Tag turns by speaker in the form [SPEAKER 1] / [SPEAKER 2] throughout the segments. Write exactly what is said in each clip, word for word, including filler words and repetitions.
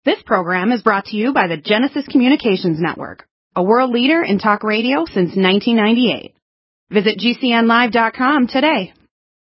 [SPEAKER 1] This program is brought to you by the Genesis Communications Network, a world leader in talk radio since nineteen ninety-eight. Visit G C N live dot com today.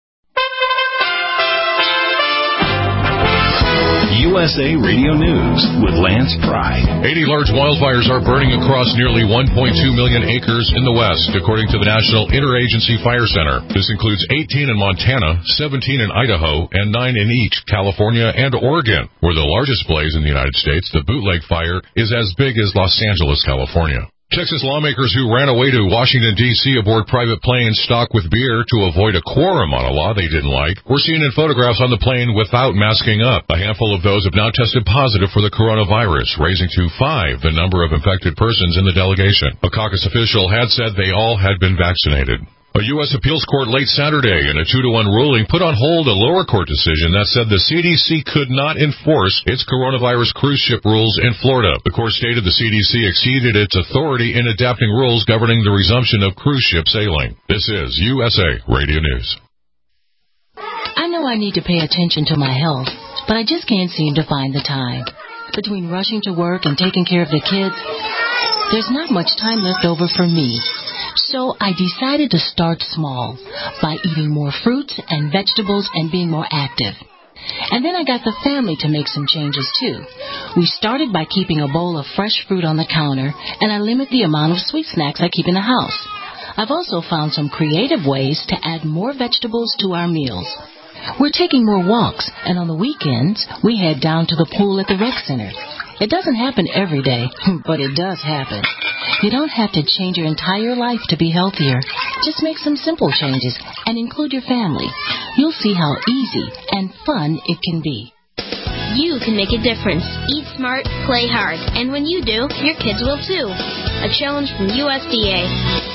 [SPEAKER 2] U S A Radio News with Lance Pry.
[SPEAKER 3] eighty large wildfires are burning across nearly one point two million acres in the West, according to the National Interagency Fire Center. This includes eighteen in Montana, seventeen in Idaho, and nine in each California and Oregon. Where the largest blaze in the United States, the Bootleg Fire, is as big as Los Angeles, California. Texas lawmakers who ran away to Washington, D C aboard private planes stocked with beer to avoid a quorum on a law they didn't like were seen in photographs on the plane without masking up. A handful of those have now tested positive for the coronavirus, raising to five the number of infected persons in the delegation. A caucus official had said they all had been vaccinated. A U S appeals court late Saturday in a two to one ruling put on hold a lower court decision that said the C D C could not enforce its coronavirus cruise ship rules in Florida. The court stated the C D C exceeded its authority in adapting rules governing the resumption of cruise ship sailing. This is U S A Radio News.
[SPEAKER 4] I know I need to pay attention to my health, but I just can't seem to find the time. Between rushing to work and taking care of the kids, there's not much time left over for me. So I decided to start small by eating more fruits and vegetables and being more active. And then I got the family to make some changes too. We started by keeping a bowl of fresh fruit on the counter, and I limit the amount of sweet snacks I keep in the house. I've also found some creative ways to add more vegetables to our meals. We're taking more walks, and on the weekends, we head down to the pool at the rec center. It doesn't happen every day, but it does happen. You don't have to change your entire life to be healthier. Just make some simple changes and include your family. You'll see how easy and fun it can be.
[SPEAKER 5] You can make a difference. Eat smart, play hard. And when you do, your kids will too. A challenge from U S D A.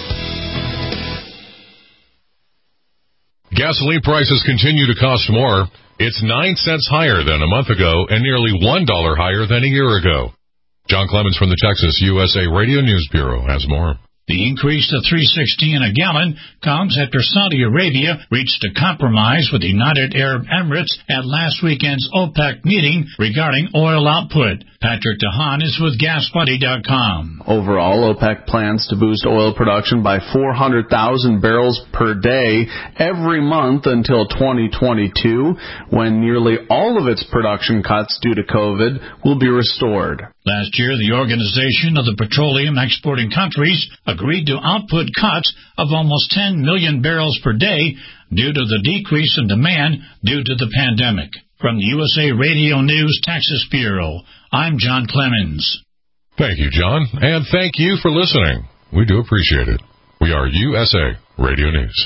[SPEAKER 3] Gasoline prices continue to cost more. It's nine cents higher than a month ago and nearly one dollar higher than a year ago. John Clemens from the Texas U S A Radio News Bureau has more.
[SPEAKER 6] The increase to three sixteen a gallon comes after Saudi Arabia reached a compromise with the United Arab Emirates at last weekend's OPEC meeting regarding oil output. Patrick DeHaan is with gas buddy dot com.
[SPEAKER 7] Overall, OPEC plans to boost oil production by four hundred thousand barrels per day every month until twenty twenty-two, when nearly all of its production cuts due to COVID will be restored.
[SPEAKER 6] Last year, the Organization of the Petroleum Exporting Countries agreed to output cuts of almost ten million barrels per day due to the decrease in demand due to the pandemic. From the U S A Radio News Texas Bureau, I'm John Clemens.
[SPEAKER 3] Thank you, John, and thank you for listening. We do appreciate it. We are U S A Radio News.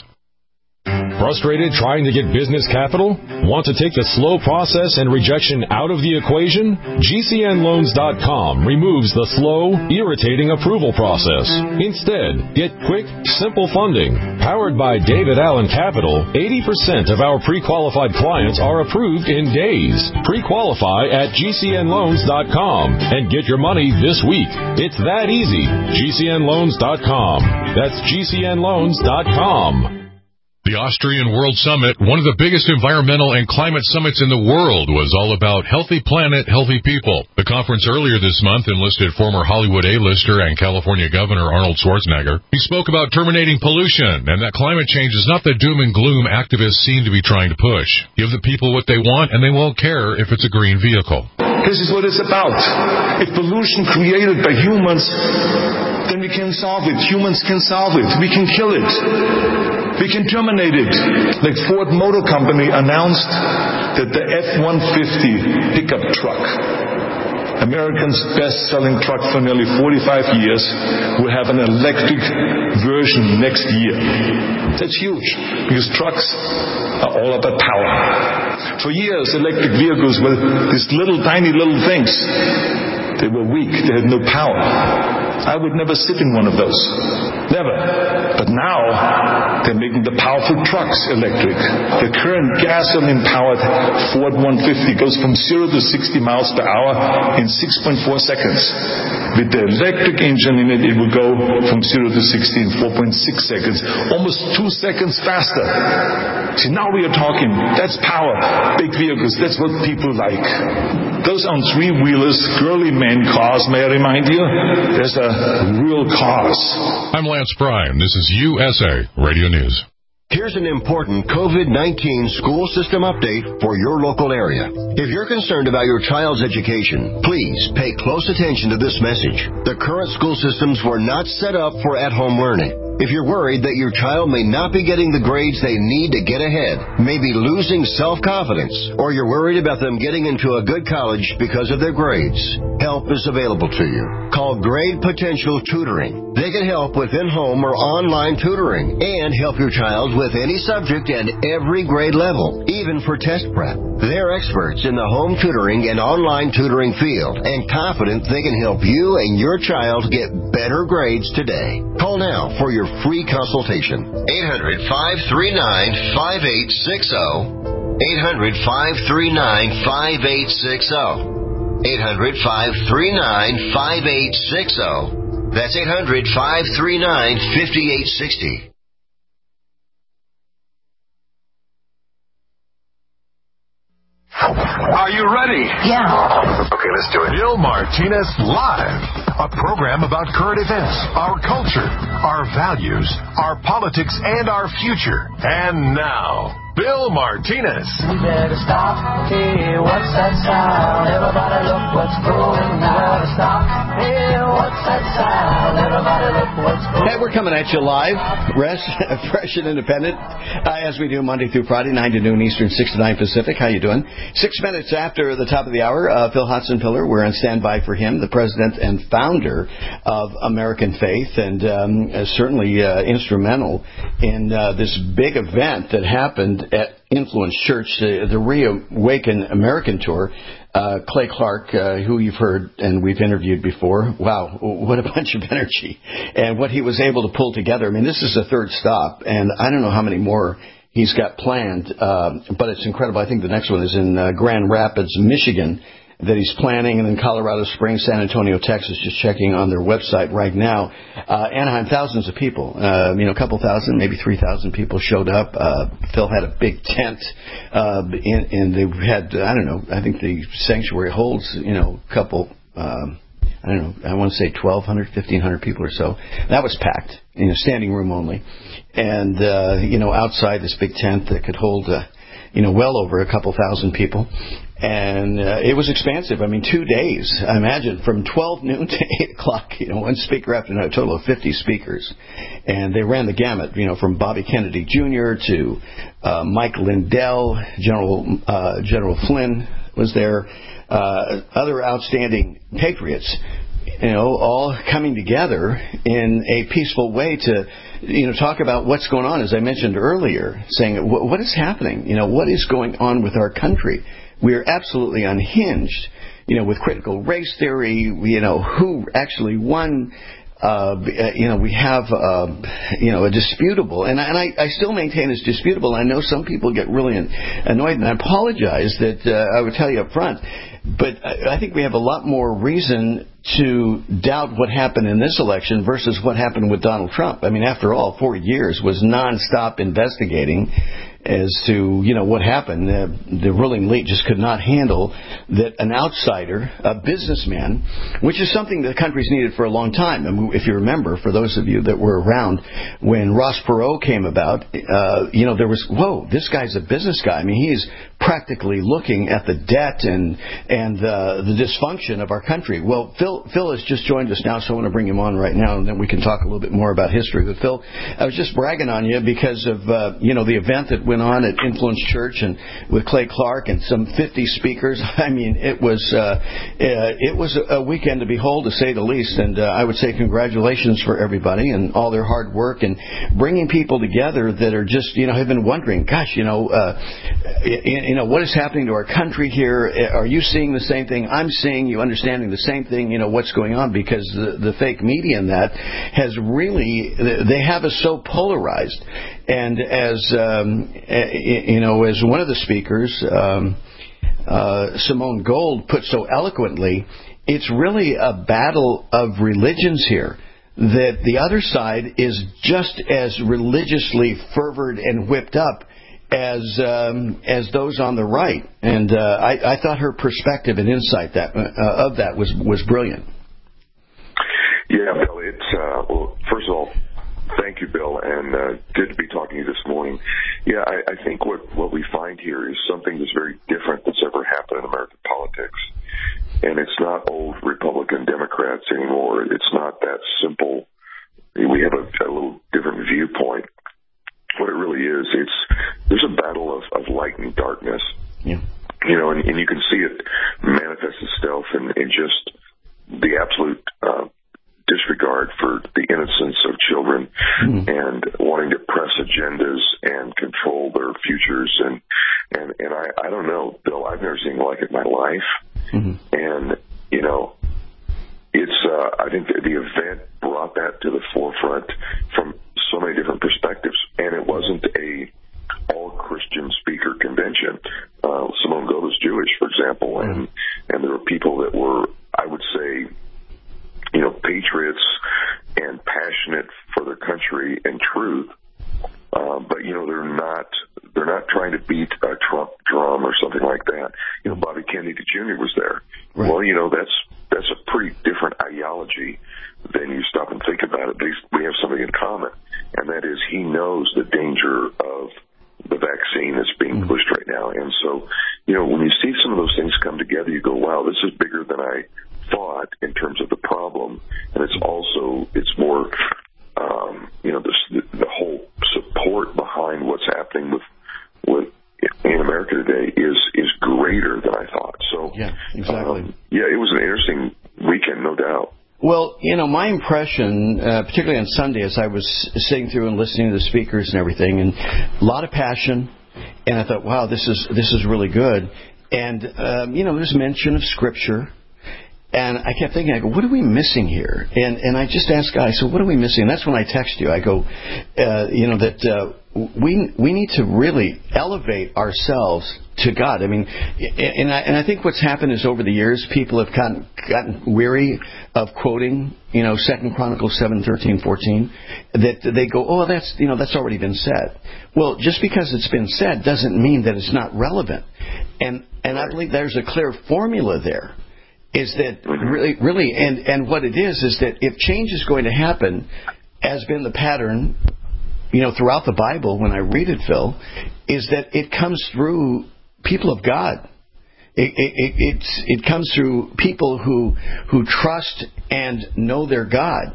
[SPEAKER 8] Frustrated trying to get business capital? Want to take the slow process and rejection out of the equation? G C N loans dot com removes the slow, irritating approval process. Instead, get quick, simple funding. Powered by David Allen Capital, eighty percent of our pre-qualified clients are approved in days. Pre-qualify at G C N loans dot com and get your money this week. It's that easy. G C N loans dot com. That's G C N loans dot com.
[SPEAKER 3] The Austrian World Summit, one of the biggest environmental and climate summits in the world, was all about healthy planet, healthy people. The conference earlier this month enlisted former Hollywood A-lister and California Governor Arnold Schwarzenegger. He spoke about terminating pollution and that climate change is not the doom and gloom activists seem to be trying to push. Give the people what they want and they won't care if it's a green vehicle.
[SPEAKER 9] This is what it's about. If pollution created by humans, then we can solve it. Humans can solve it. We can kill it. We can terminate it. Like Ford Motor Company announced that the F one fifty pickup truck, America's best-selling truck for nearly forty-five years, will have an electric version next year. That's huge, because trucks are all about power. For years, electric vehicles were these little, tiny little things. They were weak. They had no power. I would never sit in one of those. Never. But now, They're making the powerful trucks electric. The current gasoline-powered Ford one fifty goes from zero to sixty miles per hour in six point four seconds. With the electric engine in it, it will go from zero to sixty in four point six seconds, almost two seconds faster. See, now we are talking. That's power. Big vehicles. That's what people like. Those aren't three-wheelers, girly man cars, may I remind you? There's a real cause.
[SPEAKER 3] I'm Lance Bryan. This is U S A Radio News.
[SPEAKER 10] Here's an important COVID nineteen school system update for your local area. If you're concerned about your child's education, please pay close attention to this message. The current school systems were not set up for at-home learning. If you're worried that your child may not be getting the grades they need to get ahead, maybe losing self-confidence, or you're worried about them getting into a good college because of their grades, help is available to you. Call Grade Potential Tutoring. They can help with in-home or online tutoring and help your child with any subject and every grade level, even for test prep. They're experts in the home tutoring and online tutoring field and confident they can help you and your child get better grades today. Call now for your free consultation. eight hundred, five three nine, five eight six zero. eight hundred, five three nine, five eight six zero. eight hundred, five three nine, five eight six zero. That's eight hundred, five three nine, five eight six zero.
[SPEAKER 11] Are you ready?
[SPEAKER 12] Yeah.
[SPEAKER 11] Okay, let's do it. Bill Martinez Live, a program about current events, our culture, our values, our politics, and our future. And now, Bill Martinez.
[SPEAKER 13] We better stop. Hey, what's that sound? Everybody look what's going on. Stop. Hey, what's that sound? Everybody look what's going on.
[SPEAKER 14] Hey, we're coming at you live, fresh, fresh and independent, uh, as we do Monday through Friday, nine to noon Eastern, six to nine Pacific. How you doing? Six minutes after the top of the hour, uh, Phil Hotzenpiller, we're on standby for him, the president and founder of American Faith, and um, uh, certainly uh, instrumental in uh, this big event that happened at Influence Church, uh, the Reawaken American Tour. Uh, Clay Clark, uh, who you've heard and we've interviewed before. Wow, what a bunch of energy. And what he was able to pull together. I mean, this is the third stop, and I don't know how many more he's got planned, uh, but it's incredible. I think the next one is in uh, Grand Rapids, Michigan, that he's planning, and then Colorado Springs, San Antonio, Texas, just checking on their website right now. Uh, Anaheim, thousands of people, uh, you know, a couple thousand, maybe three thousand people showed up. Uh, Phil had a big tent, uh, and, and they had, I don't know, I think the sanctuary holds, you know, a couple, um, I don't know, I want to say twelve hundred, fifteen hundred people or so. That was packed, you know, standing room only. And, uh, you know, outside this big tent that could hold, uh, you know, well over a couple thousand people. And uh, it was expansive. I mean, two days, I imagine, from twelve noon to eight o'clock, you know, one speaker after another, a total of fifty speakers. And they ran the gamut, you know, from Bobby Kennedy Junior to uh, Mike Lindell, General uh, General Flynn was there, uh, other outstanding patriots, you know, all coming together in a peaceful way to, you know, talk about what's going on, as I mentioned earlier, saying, what is happening? You know, what is going on with our country? We are absolutely unhinged, you know, with critical race theory, you know, who actually won. Uh, you know, we have, uh, you know, a disputable, and, and I, I still maintain it's disputable. I know some people get really annoyed, and I apologize that uh, I would tell you up front, but I, I think we have a lot more reason to doubt what happened in this election versus what happened with Donald Trump. I mean, after all, four years was nonstop investigating as to, you know, what happened. Uh, the ruling elite just could not handle that an outsider, a businessman, which is something the country's needed for a long time. I mean, if you remember, for those of you that were around when Ross Perot came about, uh, you know, there was, whoa, this guy's a business guy. I mean, he's practically looking at the debt and and uh, the dysfunction of our country. Well, Phil Phil has just joined us now, so I want to bring him on right now, and then we can talk a little bit more about history. But Phil, I was just bragging on you because of uh, you know, the event that went on at Influence Church and with Clay Clark and some fifty speakers. I mean, it was uh, uh, it was a weekend to behold, to say the least. And uh, I would say congratulations for everybody and all their hard work and bringing people together that are just, you know, have been wondering, gosh, you know, uh, you know, what is happening to our country here? Are you seeing the same thing I'm seeing? You understanding the same thing? You know, what's going on? Because the, the fake media in that has really, they have us so polarized. And as um, you know, as one of the speakers, um, uh, Simone Gold, put so eloquently, it's really a battle of religions here. That the other side is just as religiously fervored and whipped up as um, as those on the right. And uh, I, I thought her perspective and insight that uh, of that was was brilliant.
[SPEAKER 12] Yeah, Bill. It's uh, well, first of all, thank you, Bill, and uh, good to be talking to you this morning. Yeah, I, I think what, what we find here is something that's very different that's ever happened in American politics. And it's not old Republican Democrats anymore. It's not that simple. We have a, a little different viewpoint. What it really is, it's there's a battle of, of light and darkness.
[SPEAKER 14] Yeah.
[SPEAKER 12] You know, and, and you can see it manifest itself in, in just the absolute uh, disregard for the innocence of children mm-hmm. and wanting to press agendas and control their futures. And, and, and I, I don't know, Bill, I've never seen like it in my life. Mm-hmm. And, you know, it's, uh, I think the, the event brought that to the forefront from so many different perspectives. And it wasn't a all Christian speaker convention. Uh, Simone Gold was Jewish, for example, and, and there were people that were, I would say, you know, patriots and passionate for their country and truth. Uh, but, you know, they're not they're not trying to beat a Trump drum or something like that. You know, Bobby Kennedy Junior was there. Right. Well, you know, that's that's a pretty different ideology than you stop and think about it. They, we have something in common, and that is he knows the danger of the vaccine that's being mm-hmm. pushed right now. And so, you know, when you see some of those things come together, you go, wow, this is bigger than I thought in terms of the problem. And it's also, it's more, um, you know, this, the, the whole support behind what's happening with, with in America today is, is greater than I thought. So,
[SPEAKER 14] yeah, exactly.
[SPEAKER 12] Um, yeah, it was an interesting weekend, no doubt.
[SPEAKER 14] Well, you know, my impression, uh, particularly on Sunday, as I was sitting through and listening to the speakers and everything, and a lot of passion, and I thought, wow, this is this is really good. And, um, you know, there's mention of Scripture, and I kept thinking, I go, what are we missing here? And and I just asked Guy, so what are we missing? And that's when I text you. I go, uh, you know, that uh, we we need to really elevate ourselves to God. I mean, and I, and I think what's happened is over the years, people have gotten, gotten weary of quoting, you know, Second Chronicles seven, thirteen, fourteen, that they go, oh, that's, you know, that's already been said. Well, just because it's been said doesn't mean that it's not relevant. And and I believe there's a clear formula there. Is that really, really, and, and what it is, is that if change is going to happen, has been the pattern, you know, throughout the Bible when I read it, Phil, is that it comes through people of God. It, it, it's, it comes through people who who trust and know their God.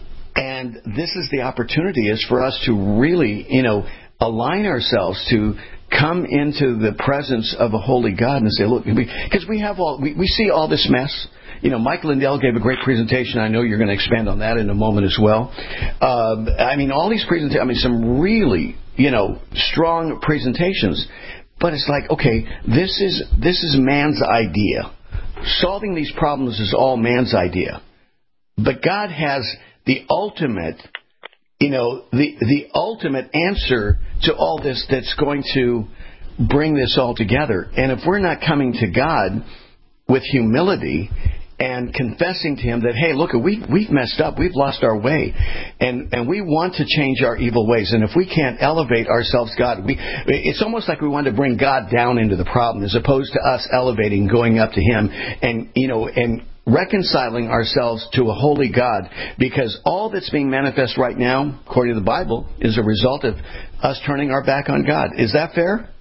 [SPEAKER 14] And this is the opportunity is for us to really, you know, align ourselves to come into the presence of a holy God and say, look, because we, we have all, we, we see all this mess. You know, Mike Lindell gave a great presentation. I know you're going to expand on that in a moment as well. Um, I mean, all these presentations, I mean, some really, you know, strong presentations. But it's like, okay, this is this is man's idea. Solving these problems is all man's idea. But God has the ultimate, you know, the the ultimate answer to all this that's going to bring this all together. And if we're not coming to God with humility and confessing to Him that, hey, look, we, we've messed up. We've lost our way. And and we want to change our evil ways. And if we can't elevate ourselves, God, we, it's almost like we want to bring God down into the problem as opposed to us elevating, going up to Him and, you know, and reconciling ourselves to a holy God. Because all that's being manifest right now, according to the Bible, is a result of us turning our back on God. Is that fair?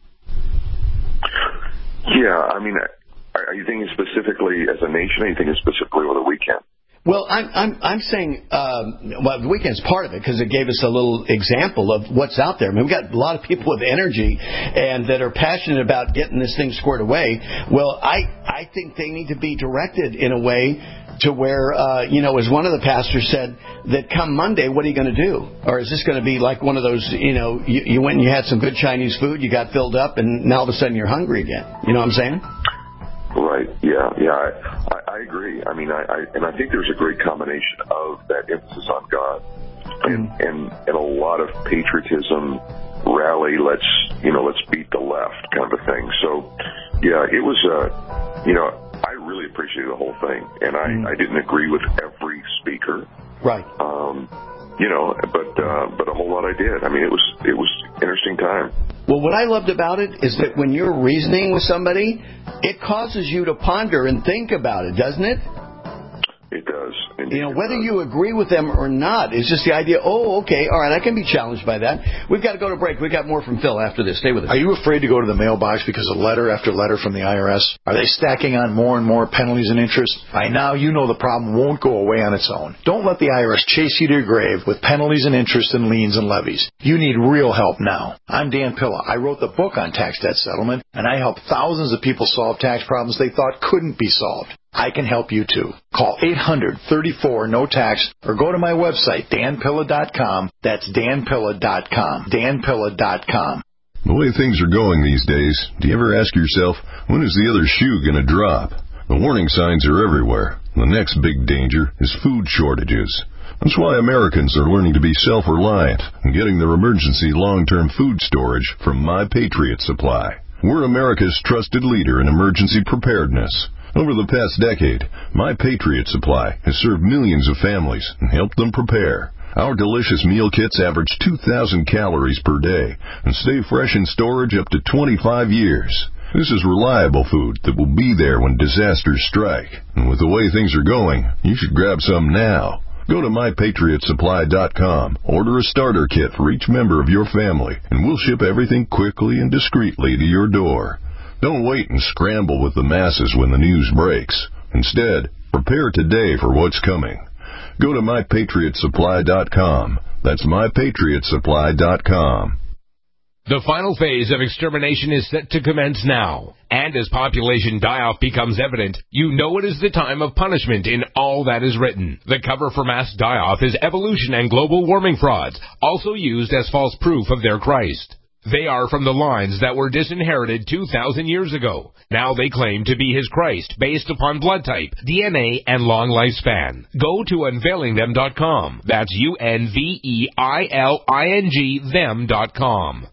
[SPEAKER 12] Yeah, I mean, are you thinking specifically as a nation, or are you thinking specifically over the weekend?
[SPEAKER 14] Well, I'm I'm I'm saying um, well, the weekend's part of it because it gave us a little example of what's out there. I mean, we've got a lot of people with energy and that are passionate about getting this thing squared away. Well, I I think they need to be directed in a way to where, uh, you know, as one of the pastors said, that come Monday, what are you going to do? Or is this going to be like one of those, you know, you, you went and you had some good Chinese food, you got filled up, and now all of a sudden you're hungry again? You know what I'm saying?
[SPEAKER 12] Right. Yeah. Yeah. I, I, I agree. I mean, I, I and I think there's a great combination of that emphasis on God and, and, and a lot of patriotism, rally, let's, you know, let's beat the left kind of a thing. So, yeah, it was, uh, you know, I really appreciated the whole thing, and I, mm. I didn't agree with every speaker.
[SPEAKER 14] Right.
[SPEAKER 12] Um, you know, but, uh, but a whole lot I did. I mean, it was, it was interesting time.
[SPEAKER 14] Well, what I loved about it is that when you're reasoning with somebody, it causes you to ponder and think about it, doesn't it?
[SPEAKER 12] It does. Indeed,
[SPEAKER 14] you know, whether you agree with them or not, it's just the idea, oh, okay, all right, I can be challenged by that. We've got to go to break. We've got more from Phil after this. Stay with us.
[SPEAKER 15] Are you afraid to go to the mailbox because of letter after letter from the I R S? Are they stacking on more and more penalties and interest? By now, you know the problem won't go away on its own. Don't let the I R S chase you to your grave with penalties and interest and liens and levies. You need real help now. I'm Dan Pilla. I wrote the book on tax debt settlement, and I helped thousands of people solve tax problems they thought couldn't be solved. I can help you too. Call eight hundred, thirty-four, no tax or go to my website, dan pilla dot com. That's dan pilla dot com. dan pilla dot com.
[SPEAKER 16] The way things are going these days, do you ever ask yourself, when is the other shoe going to drop? The warning signs are everywhere. The next big danger is food shortages. That's why Americans are learning to be self-reliant and getting their emergency long-term food storage from My Patriot Supply. We're America's trusted leader in emergency preparedness. Over the past decade, My Patriot Supply has served millions of families and helped them prepare. Our delicious meal kits average two thousand calories per day and stay fresh in storage up to twenty-five years. This is reliable food that will be there when disasters strike. And with the way things are going, you should grab some now. Go to my patriot supply dot com, order a starter kit for each member of your family, and we'll ship everything quickly and discreetly to your door. Don't wait and scramble with the masses when the news breaks. Instead, prepare today for what's coming. Go to my patriot supply dot com. That's my patriot supply dot com.
[SPEAKER 17] The final phase of extermination is set to commence now. And as population die-off becomes evident, you know it is the time of punishment in all that is written. The cover for mass die-off is evolution and global warming frauds, also used as false proof of their Christ. They are from the lines that were disinherited two thousand years ago. Now they claim to be his Christ, based upon blood type, D N A, and long lifespan. Go to unveiling them dot com. That's U N V E I L I N G them dot com.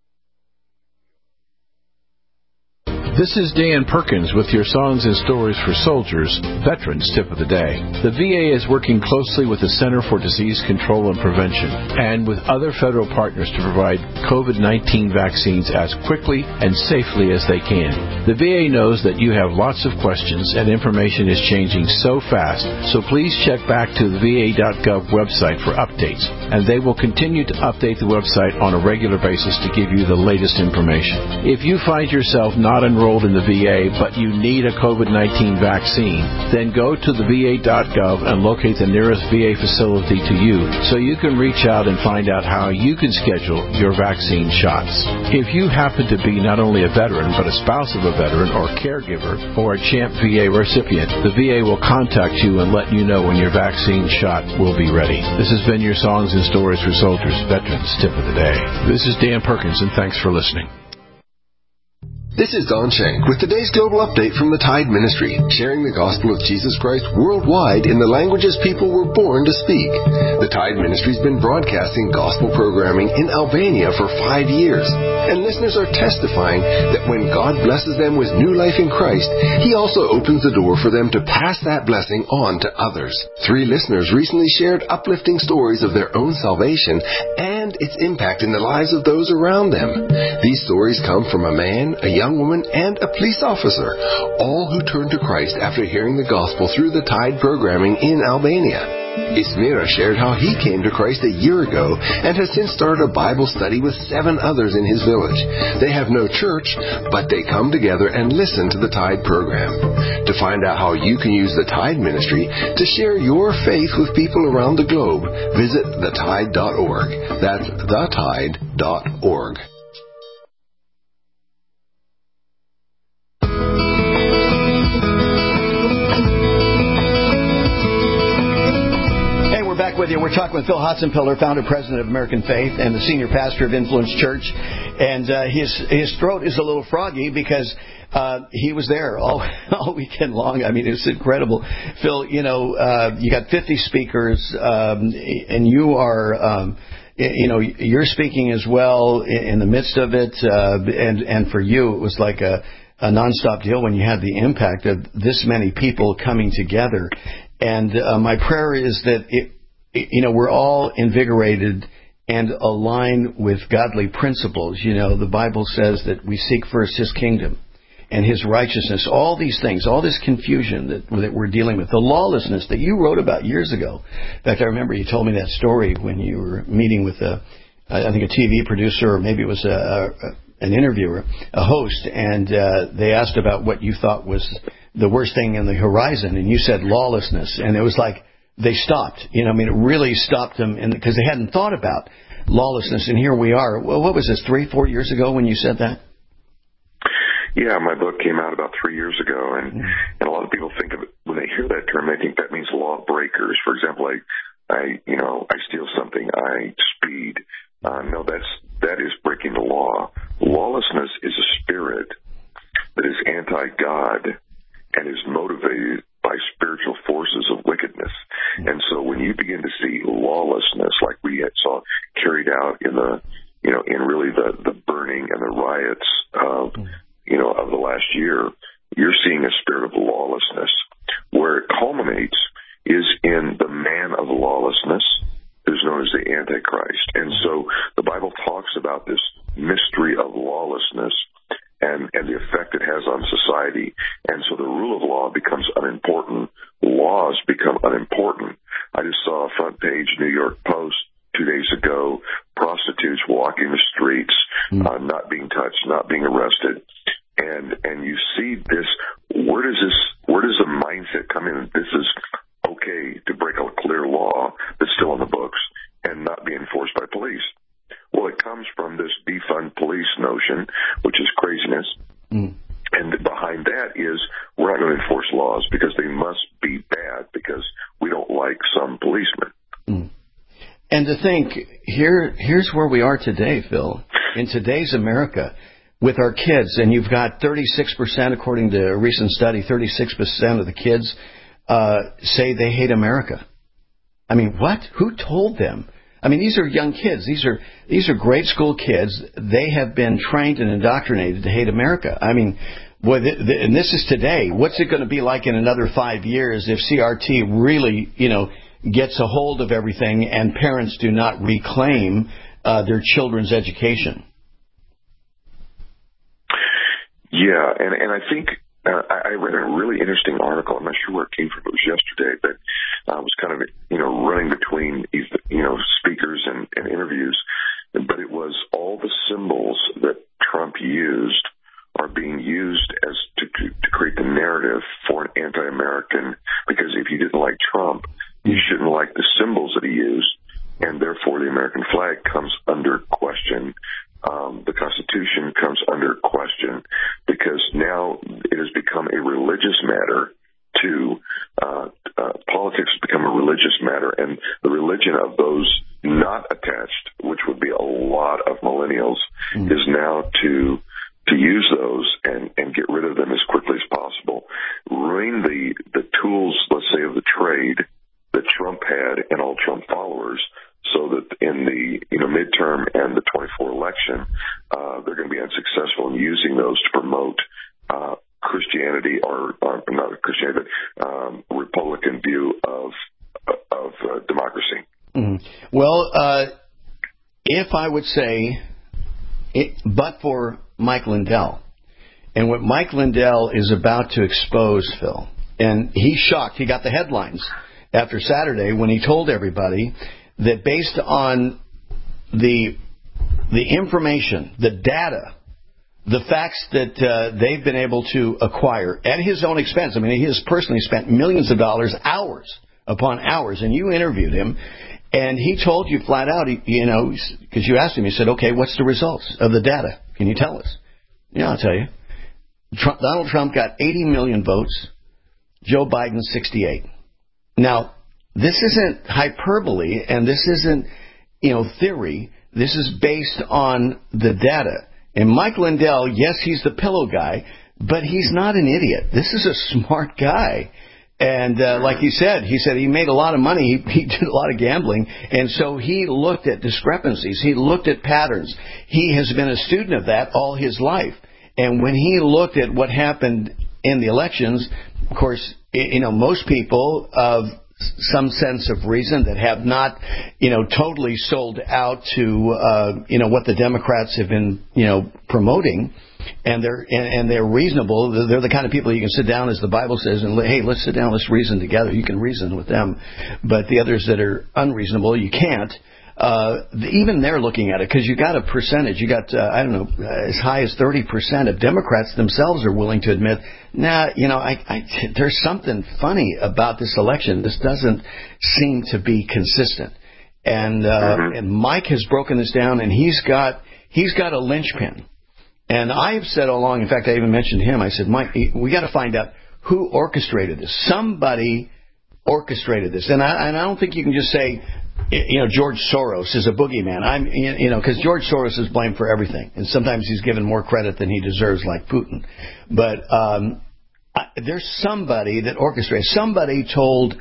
[SPEAKER 18] This is Dan Perkins with your Songs and Stories for Soldiers, Veterans Tip of the Day. The V A is working closely with the Center for Disease Control and Prevention and with other federal partners to provide COVID nineteen vaccines as quickly and safely as they can. The V A knows that you have lots of questions and information is changing so fast, so please check back to the V A dot gov website for updates, and they will continue to update the website on a regular basis to give you the latest information. If you find yourself not enrolled in the V A, but you need a COVID nineteen vaccine, then go to the V A dot gov and locate the nearest V A facility to you so you can reach out and find out how you can schedule your vaccine shots. If you happen to be not only a veteran, but a spouse of a veteran or caregiver or a CHAMP V A recipient, the V A will contact you and let you know when your vaccine shot will be ready. This has been your Songs and Stories for Soldiers, Veterans Tip of the Day. This is Dan Perkins, and thanks for listening.
[SPEAKER 19] This is Don Shank with today's global update from the Tide Ministry, sharing the gospel of Jesus Christ worldwide in the languages people were born to speak. The Tide Ministry has been broadcasting gospel programming in Albania for five years, and listeners are testifying that when God blesses them with new life in Christ, He also opens the door for them to pass that blessing on to others. Three listeners recently shared uplifting stories of their own salvation and its impact in the lives of those around them. These stories come from a man, a young young woman, and a police officer, all who turned to Christ after hearing the gospel through the Tide programming in Albania. Ismira shared how he came to Christ a year ago and has since started a Bible study with seven others in his village. They have no church, but they come together and listen to the Tide program. To find out how you can use the Tide Ministry to share your faith with people around the globe, visit the tide dot org. That's the tide dot org.
[SPEAKER 14] With you. We're talking with Phil Hotzenpiller, founder president of American Faith and the senior pastor of Influence Church. And uh, his his throat is a little froggy because Uh, he was there all, all weekend long. I mean, it was incredible. Phil, you know, uh, you got fifty speakers, um, and you are, um, you know, you're speaking as well in the midst of it. Uh, and, and for you, it was like a, a nonstop deal when you had the impact of this many people coming together. And uh, my prayer is that, it, it, you know, we're all invigorated and align with godly principles. You know, the Bible says that we seek first His kingdom and His righteousness, all these things, all this confusion that, that we're dealing with, the lawlessness that you wrote about years ago. In fact, I remember you told me that story when you were meeting with a, I think a T V producer, or maybe it was a, a, an interviewer, a host, and uh, they asked about what you thought was the worst thing in the horizon, and you said lawlessness, and it was like they stopped. You know, I mean, it really stopped them because they hadn't thought about lawlessness, and here we are. Well, what was this, three, four years ago when you said that?
[SPEAKER 12] Yeah, my book came out about three years ago, and, and a lot of people think of it, when they hear that term, they think that means lawbreakers. For example, I, I, you know, I steal something, I speed. Uh, no, that's, that is breaking the law. Lawlessness is a spirit that is anti-God and is motivated by spiritual forces of wickedness. And so when you begin to see lawlessness, like we had saw carried out in the, you know, in really the, the burning and the riots of, you know, of the last year, you're seeing a spirit of lawlessness. Where it culminates is in the man of lawlessness, who's known as the Antichrist. And so the Bible talks about this mystery of lawlessness and, and the effect it has on society. And so the rule of law becomes unimportant. Laws become unimportant. I just saw a front page New York Post two days ago, prostitutes walking the streets, uh, not being touched, not being arrested. And, and you see this, where does this, where does the mindset come in? This is okay to break a clear law that's still in the books and not be enforced by police. Well, it comes from this defund police notion, which is craziness. Mm. And behind that is we're not going to enforce laws because they must be bad because we don't like some policemen.
[SPEAKER 14] Mm. And to think, here, here's where we are today, Phil, in today's America, with our kids, and you've got thirty-six percent, according to a recent study, thirty-six percent of the kids uh, say they hate America. I mean, what? Who told them? I mean, these are young kids. These are these are grade school kids. They have been trained and indoctrinated to hate America. I mean, boy, th- th- and this is today. What's it going to be like in another five years if C R T really, you know, gets a hold of everything and parents do not reclaim uh, their children's education?
[SPEAKER 12] Yeah, and, and I think uh, I read a really interesting article. I'm not sure where it came from. It was yesterday, but I was kind of, you know, running between these, you know, speakers and, and interviews. But it was all the symbols that Trump used are being used as to, to, to create the narrative for an anti-American. Because if you didn't like Trump, you shouldn't like the symbols that he used, and therefore the American flag comes under question. Um, the Constitution comes under question because now it has become a religious matter to, uh, uh, politics has become a religious matter, and the religion of those not attached, which would be a lot of millennials, mm. is now to, to use those and, and get rid of them as quickly as possible. Ruin the, the tools, let's say, of the trade that Trump had and all Trump followers, so that in the, you know, midterm and the twenty-four election, uh, they're going to be unsuccessful in using those to promote uh, Christianity or, or not Christianity, but um, Republican view of of uh, democracy.
[SPEAKER 14] Mm-hmm. Well, uh, if I would say, it, but for Mike Lindell, and what Mike Lindell is about to expose, Phil, and he's shocked. He got the headlines after Saturday when he told everybody that based on the the information, the data, the facts that uh, they've been able to acquire at his own expense. I mean, he has personally spent millions of dollars, hours upon hours, and you interviewed him, and he told you flat out, you know, because you asked him, he said, okay, what's the results of the data? Can you tell us? Yeah, I'll tell you. Trump, Donald Trump got eighty million votes, Joe Biden sixty-eight. Now, this isn't hyperbole, and this isn't, you know, theory. This is based on the data. And Mike Lindell, yes, he's the pillow guy, but he's not an idiot. This is a smart guy. And uh, like he said, he said he made a lot of money. He, he did a lot of gambling. And so he looked at discrepancies. He looked at patterns. He has been a student of that all his life. And when he looked at what happened in the elections, of course, you know, most people of some sense of reason that have not, you know, totally sold out to, uh, you know, what the Democrats have been, you know, promoting, and they're and, and they're reasonable. They're the kind of people you can sit down, as the Bible says, and hey, let's sit down, let's reason together. You can reason with them, but the others that are unreasonable, you can't. Uh, even they're looking at it, because you got a percentage. You got, uh, I don't know, as high as thirty percent of Democrats themselves are willing to admit, nah, you know, I, I, there's something funny about this election. This doesn't seem to be consistent. And, uh, mm-hmm. and Mike has broken this down, and he's got, he's got a linchpin. And I have said all along, in fact, I even mentioned him. I said, Mike, we got to find out who orchestrated this. Somebody orchestrated this. And I, and I don't think you can just say, you know, George Soros is a boogeyman. I'm, you know, because George Soros is blamed for everything, and sometimes he's given more credit than he deserves, like Putin. But um, I, there's somebody that orchestrated. Somebody told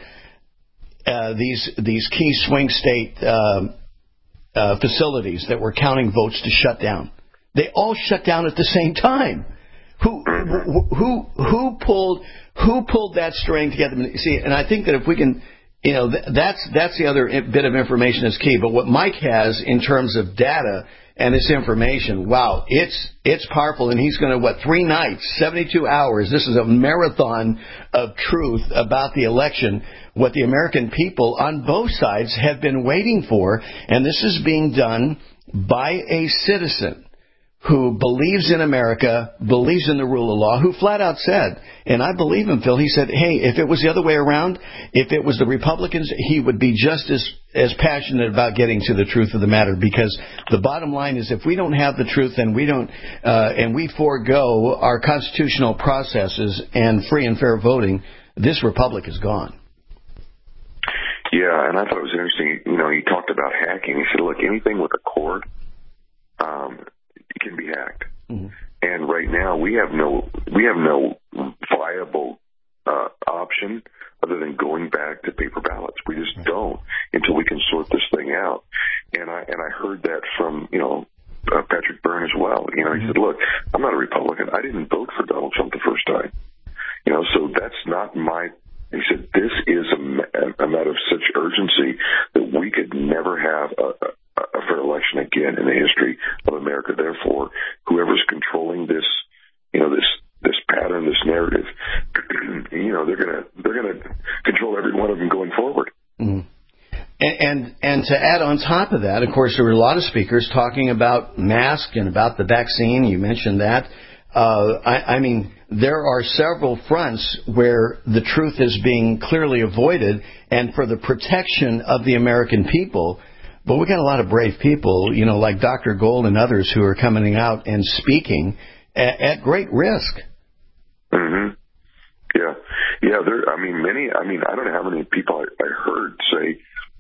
[SPEAKER 14] uh, these these key swing state uh, uh, facilities that were counting votes to shut down. They all shut down at the same time. Who who who pulled who pulled that string together? See, and I think that if we can. You know, that's that's the other bit of information that's key. But what Mike has in terms of data and this information, wow, it's it's powerful. And he's going to, what, three nights, seventy-two hours. This is a marathon of truth about the election, what the American people on both sides have been waiting for. And this is being done by a citizen who believes in America, believes in the rule of law, who flat out said, and I believe him, Phil, he said, hey, if it was the other way around, if it was the Republicans, he would be just as, as passionate about getting to the truth of the matter, because the bottom line is if we don't have the truth and we don't, uh, and we forego our constitutional processes and free and fair voting, this republic is gone.
[SPEAKER 12] Yeah, and I thought it was interesting, you know, he talked about hacking. He said, look, anything with a cord, um, can be hacked. Mm-hmm. And right now we have no we have no viable uh, option other than going back to paper ballots. We just right. don't until we can sort this thing out. And I and I heard that from you know uh, Patrick Byrne as well. You know, mm-hmm. he said, "Look, I'm not a Republican. I didn't vote for Donald Trump the first time. You know, so that's not my." He said, "This is a, a matter of such urgency that we could never have a." a a fair election again in the history of America. Therefore, whoever's controlling this, you know, this this pattern, this narrative, you know, they're gonna they're gonna control every one of them going forward."
[SPEAKER 14] Mm-hmm. And, and and to add on top of that, of course, there were a lot of speakers talking about masks and about the vaccine. You mentioned that. Uh, I, I mean, there are several fronts where the truth is being clearly avoided, and for the protection of the American people. But we got a lot of brave people, you know, like Doctor Gold and others who are coming out and speaking at, at great risk.
[SPEAKER 12] Mm-hmm. Yeah. Yeah, there, I mean, many, I mean, I don't know how many people I, I heard say,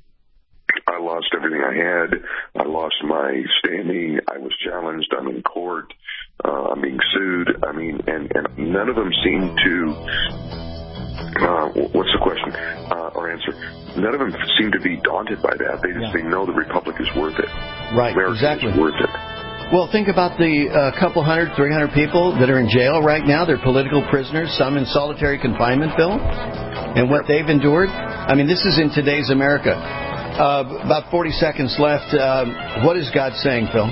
[SPEAKER 12] I lost everything I had, I lost my standing, I was challenged, I'm in court, uh, I'm being sued. I mean, and, and none of them seem to... Uh, what's the question uh, or answer? None of them seem to be daunted by that. They just yeah. say, no, the Republic is worth it.
[SPEAKER 14] Right,
[SPEAKER 12] America
[SPEAKER 14] exactly.
[SPEAKER 12] is worth it.
[SPEAKER 14] Well, think about the uh, couple hundred, three hundred people that are in jail right now. They're political prisoners, some in solitary confinement, Bill, and what they've endured. I mean, this is in today's America. Uh, about forty seconds left. Uh, what is God saying, Phil?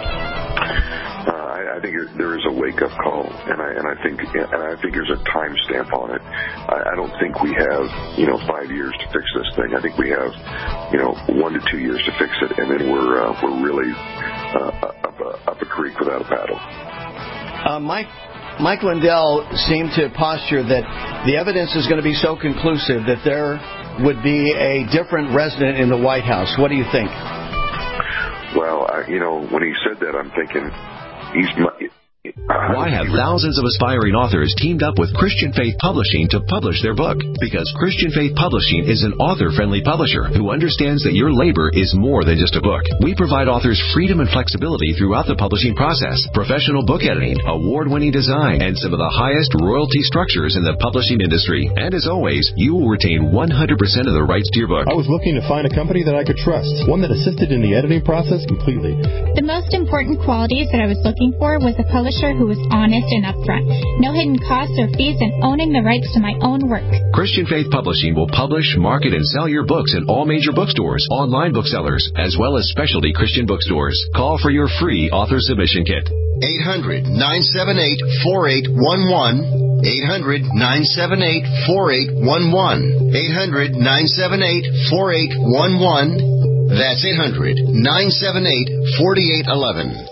[SPEAKER 12] I think there is a wake-up call, and I and I think and I think there's a time stamp on it. I, I don't think we have you know five years to fix this thing. I think we have you know one to two years to fix it, and then we're uh, we're really uh, up, a, up a creek without a paddle.
[SPEAKER 14] Uh, Mike Mike Lindell seemed to posture that the evidence is going to be so conclusive that there would be a different resident in the White House. What do you think?
[SPEAKER 12] Well, I, you know, when he said that, I'm thinking. He's
[SPEAKER 20] Why have thousands of aspiring authors teamed up with Christian Faith Publishing to publish their book? Because Christian Faith Publishing is an author-friendly publisher who understands that your labor is more than just a book. We provide authors freedom and flexibility throughout the publishing process, professional book editing, award-winning design, and some of the highest royalty structures in the publishing industry. And as always, you will retain one hundred percent of the rights to your book.
[SPEAKER 21] I was looking to find a company that I could trust, one that assisted in the editing process completely.
[SPEAKER 22] The most important qualities that I was looking for was a publisher who was honest and upfront, no hidden costs or fees, and owning the rights to my own work.
[SPEAKER 20] Christian Faith Publishing will publish, market, and sell your books in all major bookstores, online booksellers, as well as specialty Christian bookstores. Call for your free author submission kit.
[SPEAKER 10] eight hundred, nine seven eight, four eight one one. eight hundred, nine seven eight, four eight one one. eight hundred, nine seven eight, four eight one one. That's eight hundred, nine seven eight, four eight one one.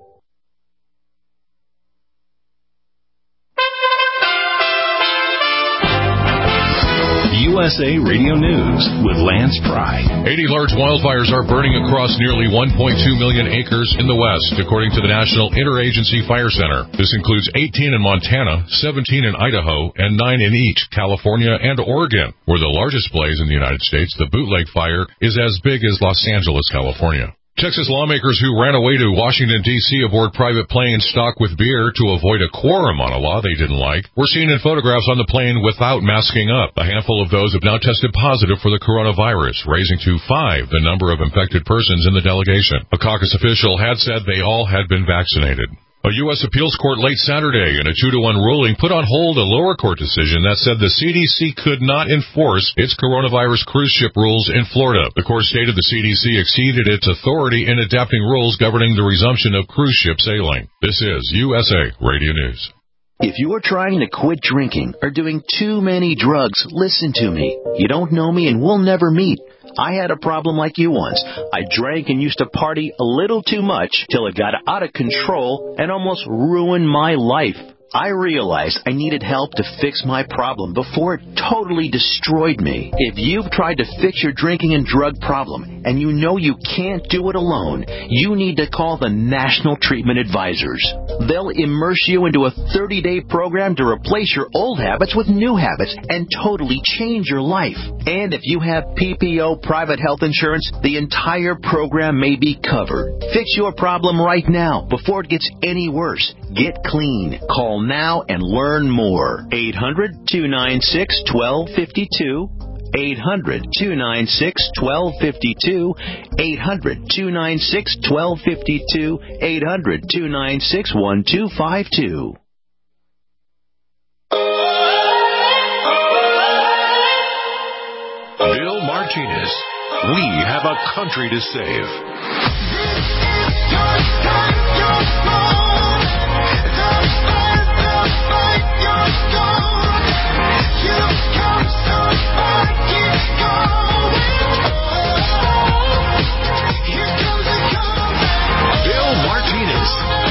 [SPEAKER 2] U S A Radio News with Lance Pry.
[SPEAKER 3] eighty large wildfires are burning across nearly one point two million acres in the West, according to the National Interagency Fire Center. This includes eighteen in Montana, seventeen in Idaho, and nine in each California and Oregon. Where the largest blaze in the United States, the Bootleg Fire, is as big as Los Angeles, California. Texas lawmakers who ran away to Washington, D C aboard private planes stocked with beer to avoid a quorum on a law they didn't like were seen in photographs on the plane without masking up. A handful of those have now tested positive for the coronavirus, raising to five the number of infected persons in the delegation. A caucus official had said they all had been vaccinated. A U S appeals court late Saturday in a two to one ruling put on hold a lower court decision that said the C D C could not enforce its coronavirus cruise ship rules in Florida. The court stated the C D C exceeded its authority in adapting rules governing the resumption of cruise ship sailing. This is U S A Radio News.
[SPEAKER 23] If you are trying to quit drinking or doing too many drugs, listen to me. You don't know me and we'll never meet. I had a problem like you once. I drank and used to party a little too much till it got out of control and almost ruined my life. I realized I needed help to fix my problem before it totally destroyed me. If you've tried to fix your drinking and drug problem and you know you can't do it alone, you need to call the National Treatment Advisors. They'll immerse you into a thirty-day program to replace your old habits with new habits and totally change your life. And if you have P P O private health insurance, the entire program may be covered. Fix your problem right now before it gets any worse. Get clean. Call now and learn more. eight hundred, two nine six, one two five two. eight hundred, two nine six, one two five two. eight hundred, two nine six, one two five two. eight hundred, two nine six, one two five two.
[SPEAKER 11] Bill Martinez. We have a country to save. Bill Martinez.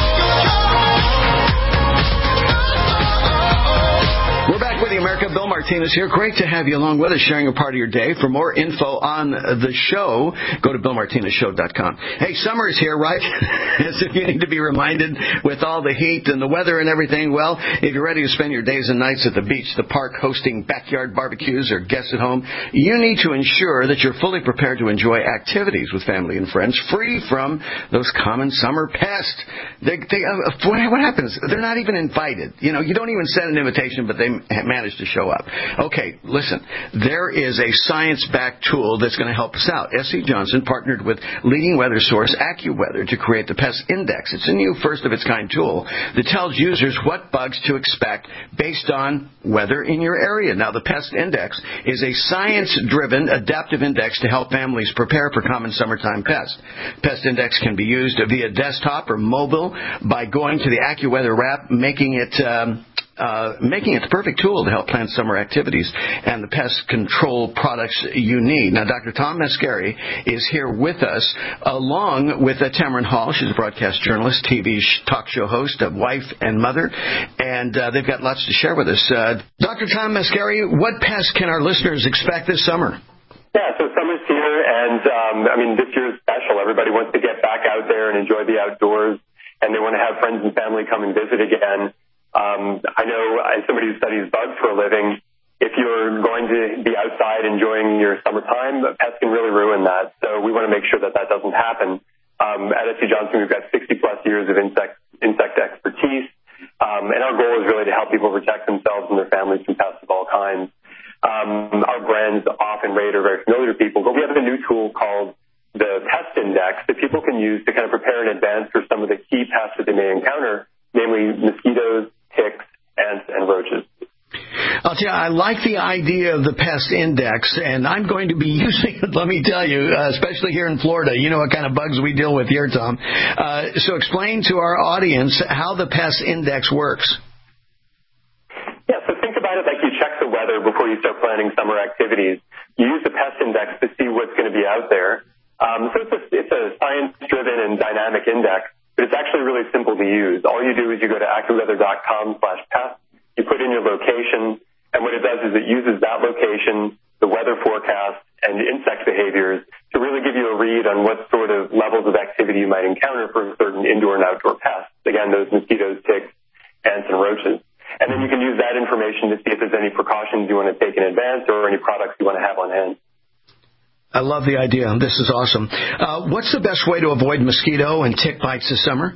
[SPEAKER 14] We're back with you, America. Bill Martinez here. Great to have you along with us, sharing a part of your day. For more info on the show, go to bill martinez show dot com. Hey, summer is here, right? As if you need to be reminded with all the heat and the weather and everything. Well, if you're ready to spend your days and nights at the beach, the park, hosting backyard barbecues, or guests at home, you need to ensure that you're fully prepared to enjoy activities with family and friends, free from those common summer pests. They, they, uh, what happens? They're not even invited. You know, you don't even send an invitation, but they managed to show up. Okay, listen, there is a science-backed tool that's going to help us out. S C Johnson partnered with leading weather source AccuWeather to create the Pest Index. It's a new first-of-its-kind tool that tells users what bugs to expect based on weather in your area. Now, the Pest Index is a science-driven adaptive index to help families prepare for common summertime pests. Pest Index can be used via desktop or mobile by going to the AccuWeather app, making it... Um, Uh, making it the perfect tool to help plan summer activities and the pest control products you need. Now, Doctor Tom Mascari is here with us, along with uh, Tamron Hall. She's a broadcast journalist, T V sh- talk show host, a wife and mother, and uh, they've got lots to share with us. Uh, Doctor Tom Mascari, what pests can our listeners expect this summer?
[SPEAKER 24] Yeah, so summer's here, and um, I mean, this year is special. Everybody wants to get back out there and enjoy the outdoors.
[SPEAKER 1] and they want to have friends and family come and visit again. Um, I know as somebody who studies bugs for a living, if you're going to be outside enjoying your summertime, pests can really ruin that. So we want to make sure that that doesn't happen. Um, at S C Johnson, we've got sixty plus years of insect, insect expertise. Um, and our goal is really to help people protect themselves and their families from pests of all kinds. Um, our brands off and rate are very familiar to people, but we have a new tool called the Pest Index that people can use to kind of prepare in advance for some of the key pests that they may encounter, namely mosquitoes, ticks, ants, and roaches.
[SPEAKER 14] I'll tell you, I like the idea of the pest index, and I'm going to be using it, let me tell you, uh, especially here in Florida. You know what kind of bugs we deal with here, Tom. Uh, so explain to our audience how the pest index works.
[SPEAKER 1] Yeah, so think about it like you check the weather before you start planning summer activities. You use the pest index to see what's going to be out there. Um, so it's a, it's a science-driven and dynamic index, but it's actually really simple to use. All you do is you go to AccuWeather.com slash pest. You put in your location, and what it does is it uses that location, the weather forecast, and insect behaviors to really give you a read on what sort of levels of activity you might encounter for certain indoor and outdoor pests. Again, those mosquitoes, ticks, ants, and roaches. And then you can use that information to see if there's any precautions you want to take in advance or any products you want to have on hand.
[SPEAKER 14] I love the idea. This is awesome. Uh, what's the best way to avoid mosquito and tick bites this summer?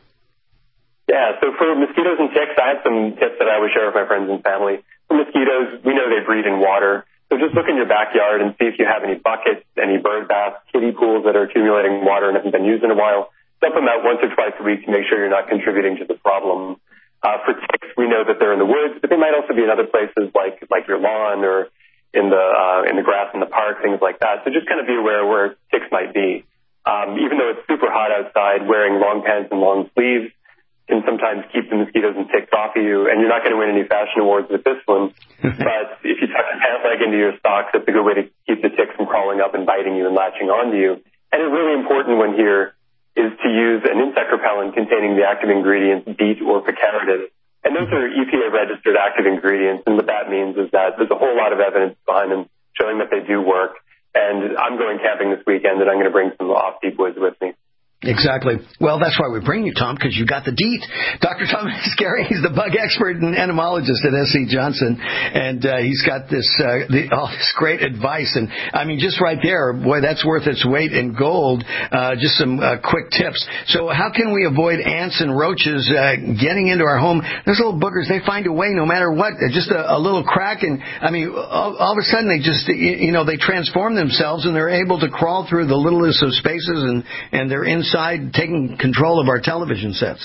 [SPEAKER 1] Yeah, so for mosquitoes and ticks, I have some tips that I always share with my friends and family. For mosquitoes, we know they breed in water. So just look in your backyard and see if you have any buckets, any bird baths, kiddie pools that are accumulating water and haven't been used in a while. Dump them out once or twice a week to make sure you're not contributing to the problem. Uh, for ticks, we know that they're in the woods, but they might also be in other places like like your lawn or in the uh, in the grass in the park, things like that. So just kind of be aware where ticks might be. Um, even though it's super hot outside, wearing long pants and long sleeves can sometimes keep the mosquitoes and ticks off of you, and you're not going to win any fashion awards with this one. But if you tuck a pant leg into your socks, that's a good way to keep the ticks from crawling up and biting you and latching onto you. And a really important one here is to use an insect repellent containing the active ingredients DEET or picaridin. And those are E P A-registered active ingredients, and what that means is that there's a whole lot of evidence behind them showing that they do work. And I'm going camping this weekend, and I'm going to bring some off-deep woods with me.
[SPEAKER 14] Exactly. Well, that's why we bring you, Tom, because you got the DEET. Doctor Thomas Gary, he's the bug expert and entomologist at S C Johnson, and uh, he's got this uh, the, all this great advice. And, I mean, just right there, boy, that's worth its weight in gold. Uh, just some uh, quick tips. So how can we avoid ants and roaches uh, getting into our home? Those little boogers, they find a way no matter what. Just a, a little crack, and, I mean, all, all of a sudden they just, you know, they transform themselves, and they're able to crawl through the littlest of spaces, and, and they're inside. Side taking control of our television sets.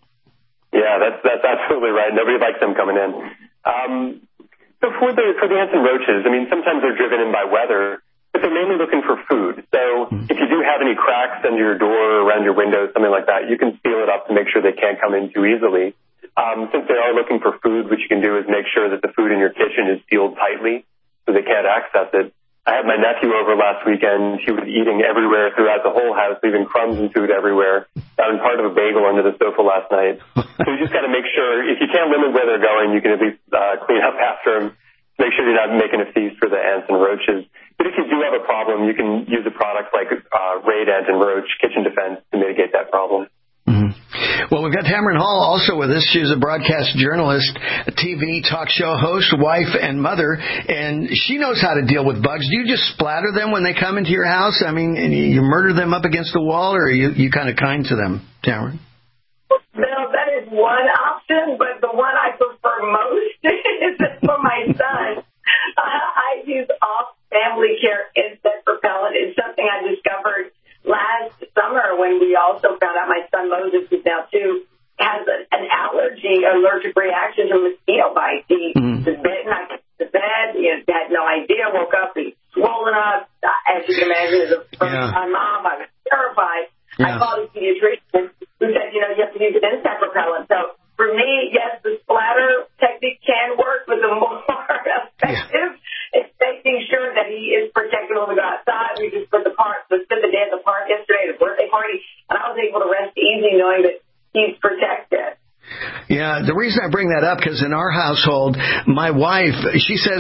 [SPEAKER 1] Yeah, that's that's absolutely right. Nobody likes them coming in. Um, so for the for the ants and roaches, I mean, sometimes they're driven in by weather, but they're mainly looking for food. So mm-hmm. if you do have any cracks under your door or around your window, something like that, you can seal it up to make sure they can't come in too easily. Um, since they are looking for food, what you can do is make sure that the food in your kitchen is sealed tightly so they can't access it. I had my nephew over last weekend. He was eating everywhere throughout the whole house, leaving crumbs and food everywhere. Found part of a bagel under the sofa last night. So you just got to make sure, if you can't limit where they're going, you can at least uh, clean up after them. Make sure you're not making a feast for the ants and roaches. But if you do have a problem, you can use a product like uh, Raid Ant and Roach Kitchen Defense to mitigate that problem.
[SPEAKER 14] Mm-hmm. Well, we've got Tamron Hall also with us. She's a broadcast journalist, a T V talk show host, wife, and mother, and she knows how to deal with bugs. Do you just splatter them when they come into your house? I mean, and you murder them up against the wall, or are you, you kind of kind to them, Tamron?
[SPEAKER 4] Well, that is one option, but the one I prefer most is for my son. Uh, I use off family care insect repellent. It's something I discovered last summer when we also found out my son Moses, who's now two, has a, an allergy, allergic reaction to mosquito bites. He mm. was bitten. I got to bed. He had no idea. Woke up. He's swollen up. As you can imagine, as a first-time yeah. mom, I was terrified. Yeah. I called a pediatrician who said, you know, you have to use an insect repellent. So for me, yes, the splatter technique can work, but the more effective yeah. is making sure that he is protected when we go outside. We just put the park, we spent the day at the park yesterday at a birthday party, and I was able to rest easy knowing that he's protected.
[SPEAKER 14] Yeah, the reason I bring that up, because in our household, my wife, she says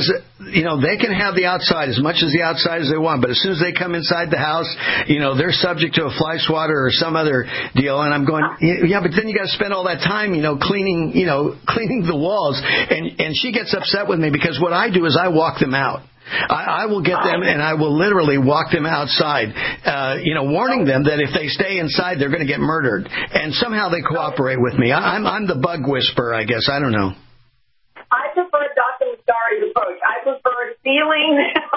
[SPEAKER 14] you know, they can have the outside as much as the outside as they want, but as soon as they come inside the house, you know, they're subject to a fly swatter or some other deal. And I'm going, yeah, but then you got to spend all that time, you know, cleaning, you know, cleaning the walls. And and she gets upset with me because what I do is I walk them out. I, I will get them, and I will literally walk them outside, uh, you know, warning them that if they stay inside, they're going to get murdered. And somehow they cooperate with me. I, I'm I'm the bug whisperer, I guess. I don't know.
[SPEAKER 4] I prefer Doctor Mastari's approach. I prefer sealing.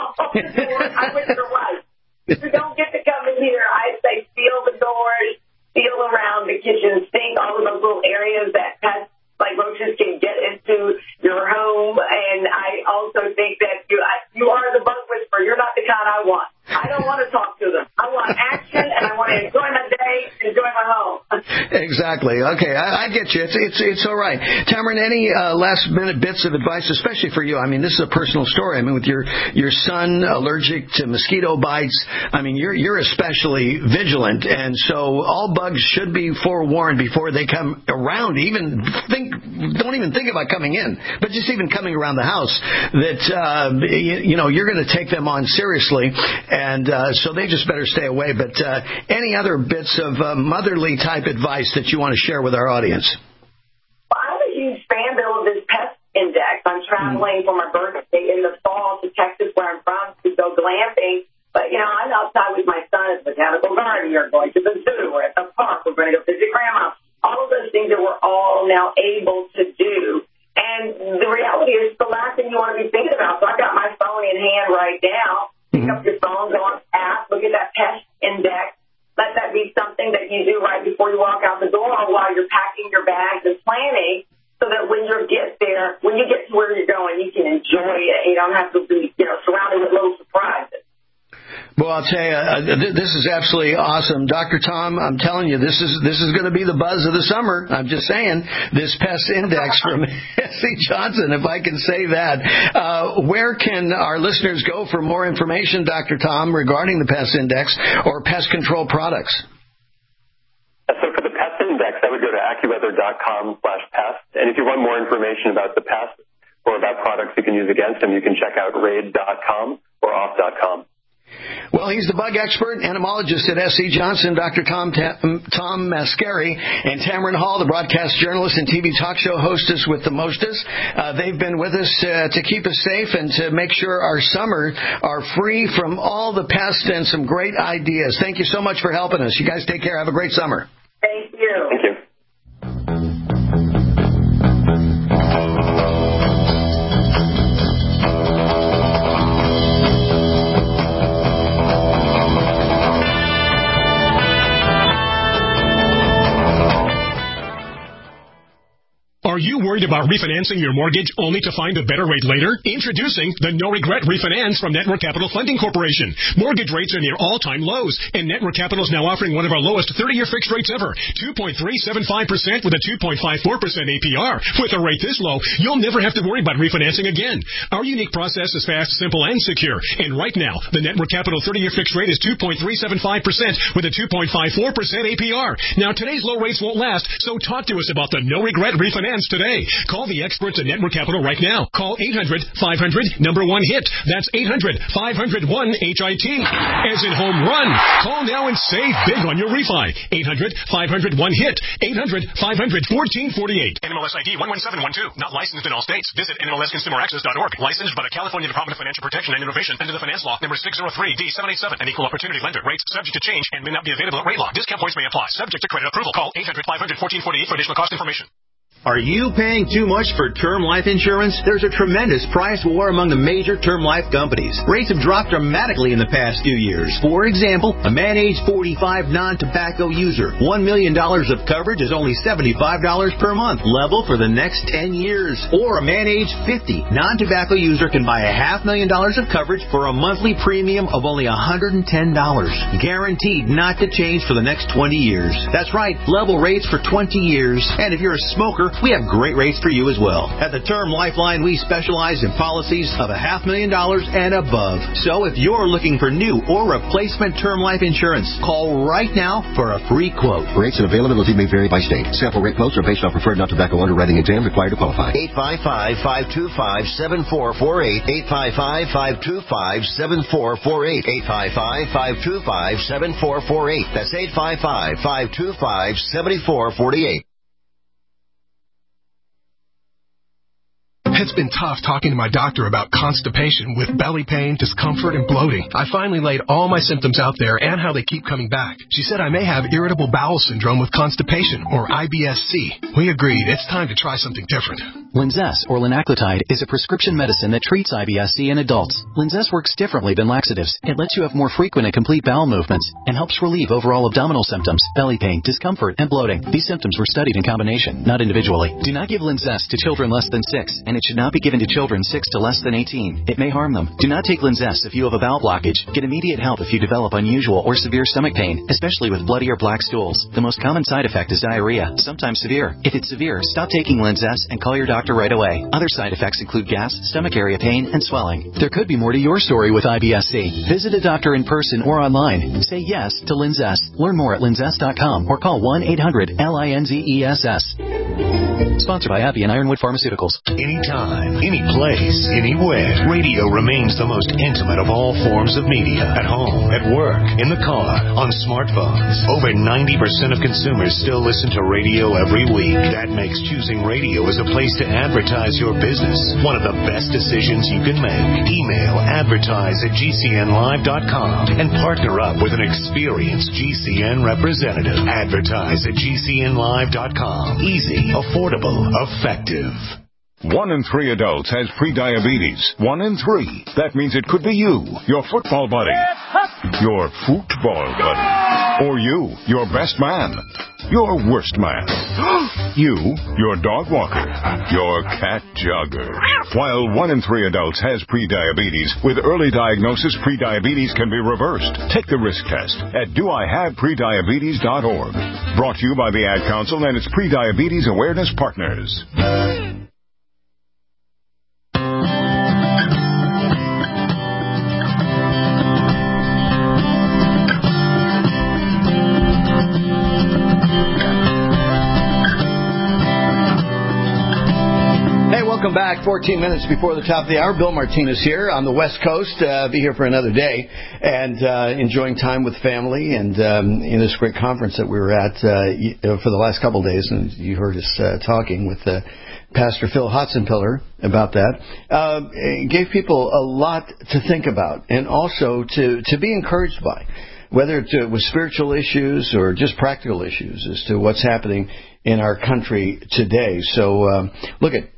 [SPEAKER 4] I wish there was. If you don't get to come in here, I say seal the doors, seal around the kitchen sink, all of those little areas that pests like roaches can get into your home. And I also think that you I, you are the bug whisperer. You're not the kind I want. I don't want to talk to them. I want action, and I want to enjoy my day, enjoy my home.
[SPEAKER 14] Exactly. Okay, I, I get you. It's it's it's all right. Tamron, any uh, last minute bits of advice, especially for you? I mean, this is a personal story. I mean, with your your son allergic to mosquito bites. I mean, you're you're especially vigilant, and so all bugs should be forewarned before they come around. Even think, don't even think about coming in, but just even coming around the house. That uh, you, you know you're going to take them on seriously. And uh, so they just better stay away. But uh, any other bits of uh, motherly type advice that you want to share with our audience?
[SPEAKER 4] Well, I'm a huge fan, Bill, of this pest index. I'm traveling mm. for my birthday in the fall to Texas, where I'm from, to go glamping. But, you know, I'm outside with my son at the botanical garden. We're going to the zoo. We're at the park. We're going to go visit Grandma. All of those things that we're all now able to do. And the reality is the last thing you want to be thinking about. So I've got my phone in hand right now. Pick up your phone, go on the app, look at that pest index. Let that be something that you do right before you walk out the door or while you're packing your bags and planning, so that when you get there, when you get to where you're going, you can enjoy it. You don't have to be, you know, surrounded with little surprises.
[SPEAKER 14] Well, I'll tell you, uh, th- this is absolutely awesome. Doctor Tom, I'm telling you, this is this is going to be the buzz of the summer. I'm just saying, this pest index from S C Johnson, if I can say that. Uh, where can our listeners go for more information, Doctor Tom, regarding the pest index or pest control products?
[SPEAKER 1] So for the pest index, I would go to AccuWeather.com slash pest. And if you want more information about the pest or about products you can use against them, you can check out raid dot com or off dot com.
[SPEAKER 14] Well, he's the bug expert, entomologist at S C Johnson, Doctor Tom Ta- Tom Mascari, and Tamron Hall, the broadcast journalist and T V talk show hostess with the mostest. Uh, they've been with us uh, to keep us safe and to make sure our summer are free from all the pests and some great ideas. Thank you so much for helping us. You guys take care. Have a great summer.
[SPEAKER 4] Thank you.
[SPEAKER 1] Thank you.
[SPEAKER 5] Are you worried about refinancing your mortgage only to find a better rate later? Introducing the No Regret Refinance from Network Capital Funding Corporation. Mortgage rates are near all-time lows, and Network Capital is now offering one of our lowest thirty-year fixed rates ever, two point three seven five percent with a two point five four percent A P R. With a rate this low, you'll never have to worry about refinancing again. Our unique process is fast, simple, and secure. And right now, the Network Capital thirty-year fixed rate is two point three seven five percent with a two point five four percent A P R. Now, today's low rates won't last, so talk to us about the No Regret Refinance today. Call the experts at Network Capital right now. Call eight hundred five hundred number one hit. That's eight hundred five hundred one H I T. As in home run. Call now and save big on your refi. eight hundred five hundred one hit. eight hundred five hundred fourteen forty-eight.
[SPEAKER 6] N M L S I D one one seven one two. Not licensed in all states. Visit N M L S consumer access dot org. Licensed by the California Department of Financial Protection and Innovation under the Finance Law number six oh three D seven eighty-seven. An equal opportunity lender. Rates subject to change and may not be available at rate law. Discount points may apply. Subject to credit approval. Call eight hundred five hundred fourteen forty-eight for additional cost information.
[SPEAKER 7] Are you paying too much for term life insurance? There's a tremendous price war among the major term life companies. Rates have dropped dramatically in the past few years. For example, a man age forty-five non-tobacco user, one million dollars of coverage is only seventy-five dollars per month, level for the next ten years. Or a man age fifty non-tobacco user can buy a half million dollars of coverage for a monthly premium of only one hundred ten dollars. Guaranteed not to change for the next twenty years. That's right, level rates for twenty years. And if you're a smoker, we have great rates for you as well. At the Term Lifeline, we specialize in policies of a half million dollars and above. So if you're looking for new or replacement term life insurance, call right now for a free quote.
[SPEAKER 10] Rates and availability may vary by state. Sample rate quotes are based on preferred non-tobacco underwriting exam required to qualify.
[SPEAKER 19] eight five five, five two five, seven four four eight. eight five five, five two five, seven four four eight. eight five five, five two five, seven four four eight. That's eight five five, five two five, seven four four eight.
[SPEAKER 8] It's been tough talking to my doctor about constipation with belly pain, discomfort, and bloating. I finally laid all my symptoms out there and how they keep coming back. She said I may have irritable bowel syndrome with constipation, or I B S C. We agreed it's time to try something different.
[SPEAKER 9] Linzess, or linaclotide, is a prescription medicine that treats I B S C in adults. Linzess works differently than laxatives. It lets you have more frequent and complete bowel movements and helps relieve overall abdominal symptoms, belly pain, discomfort, and bloating. These symptoms were studied in combination, not individually. Do not give Linzess to children less than six, and it should not be given to children six to less than eighteen. It may harm them. Do not take Linzess if you have a bowel blockage. Get immediate help if you develop unusual or severe stomach pain, especially with bloody or black stools. The most common side effect is diarrhea, sometimes severe. If it's severe, stop taking Linzess and call your doctor right away. Other side effects include gas, stomach area pain, and swelling. There could be more to your story with I B S C. Visit a doctor in person or online. Say yes to Linzess. Learn more at linzess dot com or call one eight hundred L I N Z E S S. Sponsored by AbbVie and Ironwood Pharmaceuticals.
[SPEAKER 13] Anytime, any place, anywhere, radio remains the most intimate of all forms of media. At home, at work, in the car, on smartphones. Over ninety percent of consumers still listen to radio every week. That makes choosing radio as a place to advertise your business one of the best decisions you can make. Email advertise at G C N live dot com and partner up with an experienced G C N representative. Advertise at G C N live dot com. Easy, affordable, effective.
[SPEAKER 24] One in three adults has prediabetes. One in three. That means it could be you, your football buddy, your football buddy, or you, your best man, your worst man, you, your dog walker, your cat jogger. While one in three adults has prediabetes, with early diagnosis, prediabetes can be reversed. Take the risk test at do I have prediabetes dot org. Brought to you by the Ad Council and its Prediabetes Awareness Partners.
[SPEAKER 14] Welcome back. fourteen minutes before the top of the hour. Bill Martinez here on the West Coast. Uh, be here for another day and uh, enjoying time with family and um, in this great conference that we were at uh, for the last couple of days. And you heard us uh, talking with uh, Pastor Phil Hotzenpiller about that. Uh, it gave people a lot to think about and also to, to be encouraged by, whether it was spiritual issues or just practical issues as to what's happening in our country today. So um, look at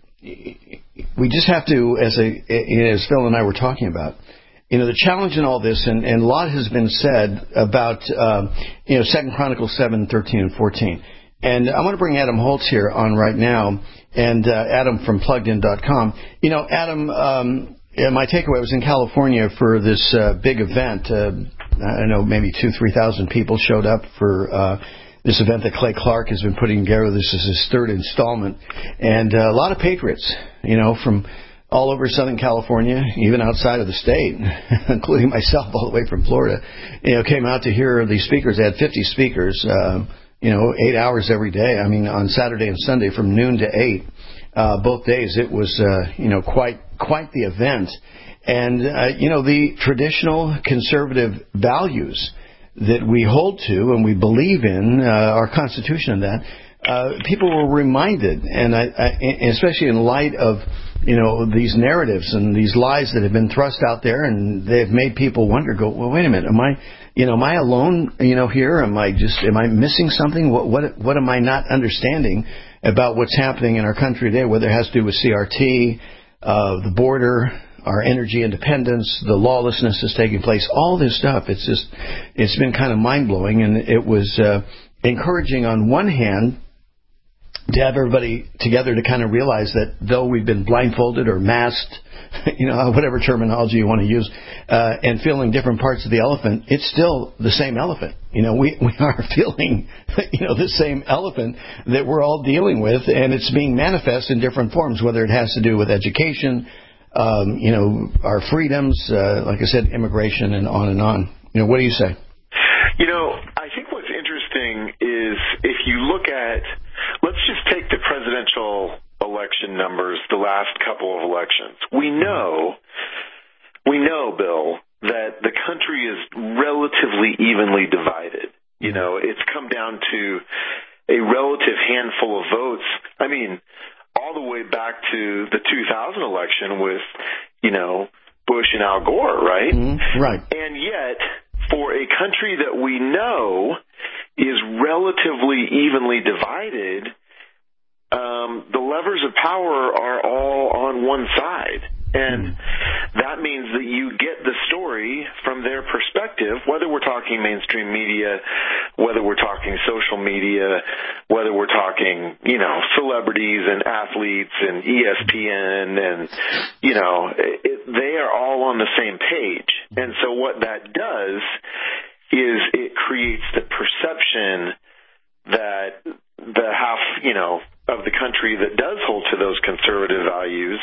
[SPEAKER 14] we just have to, as a, as Phil and I were talking about, you know, the challenge in all this, and, and a lot has been said about, uh, you know, Second Chronicles seven, thirteen, and fourteen. And I want to bring Adam Holtz here on right now, and uh, Adam from plugged in dot com. You know, Adam, um, my takeaway was in California for this uh, big event. Uh, I don't know, maybe two, three thousand people showed up for uh this event that Clay Clark has been putting together. This is his third installment. And uh, a lot of patriots, you know, from all over Southern California, even outside of the state, including myself all the way from Florida, you know, came out to hear these speakers. They had fifty speakers, uh, you know, eight hours every day. I mean, on Saturday and Sunday from noon to eight, uh, both days. It was, uh, you know, quite, quite the event. And, uh, you know, the traditional conservative values that we hold to and we believe in, uh, our Constitution and that, uh, people were reminded, and I, I, especially in light of, you know, these narratives and these lies that have been thrust out there, and they've made people wonder, go, well, wait a minute, am I, you know, am I alone, you know, here? Am I just, am I missing something? What, what, what am I not understanding about what's happening in our country today, whether it has to do with C R T, uh, the border, our energy independence, the lawlessness that's taking place, all this stuff. It's just, it's been kind of mind-blowing, and it was uh, encouraging on one hand to have everybody together to kind of realize that though we've been blindfolded or masked, you know, whatever terminology you want to use, uh, and feeling different parts of the elephant, it's still the same elephant. You know, we, we are feeling, you know, the same elephant that we're all dealing with, and it's being manifest in different forms, whether it has to do with education, um, you know, our freedoms, uh, like I said, immigration, and on and on. You know, what do you say?
[SPEAKER 15] You know, I think what's interesting is if you look at, let's just take the presidential election numbers, the last couple of elections. We know, we know, Bill, that the country is relatively evenly divided. You know, it's come down to a relative handful of votes. I mean, all the way back to the two thousand election with, you know, Bush and Al Gore, right?
[SPEAKER 14] Mm-hmm. Right.
[SPEAKER 15] And yet, for a country that we know is relatively evenly divided, um, the levers of power are all on one side. And that means that you get the story from their perspective, whether we're talking mainstream media, whether we're talking social media, whether we're talking, you know, celebrities and athletes and E S P N and, you know, it, they are all on the same page. And so what that does is it creates the perception that the half, you know, of the country that does hold to those conservative values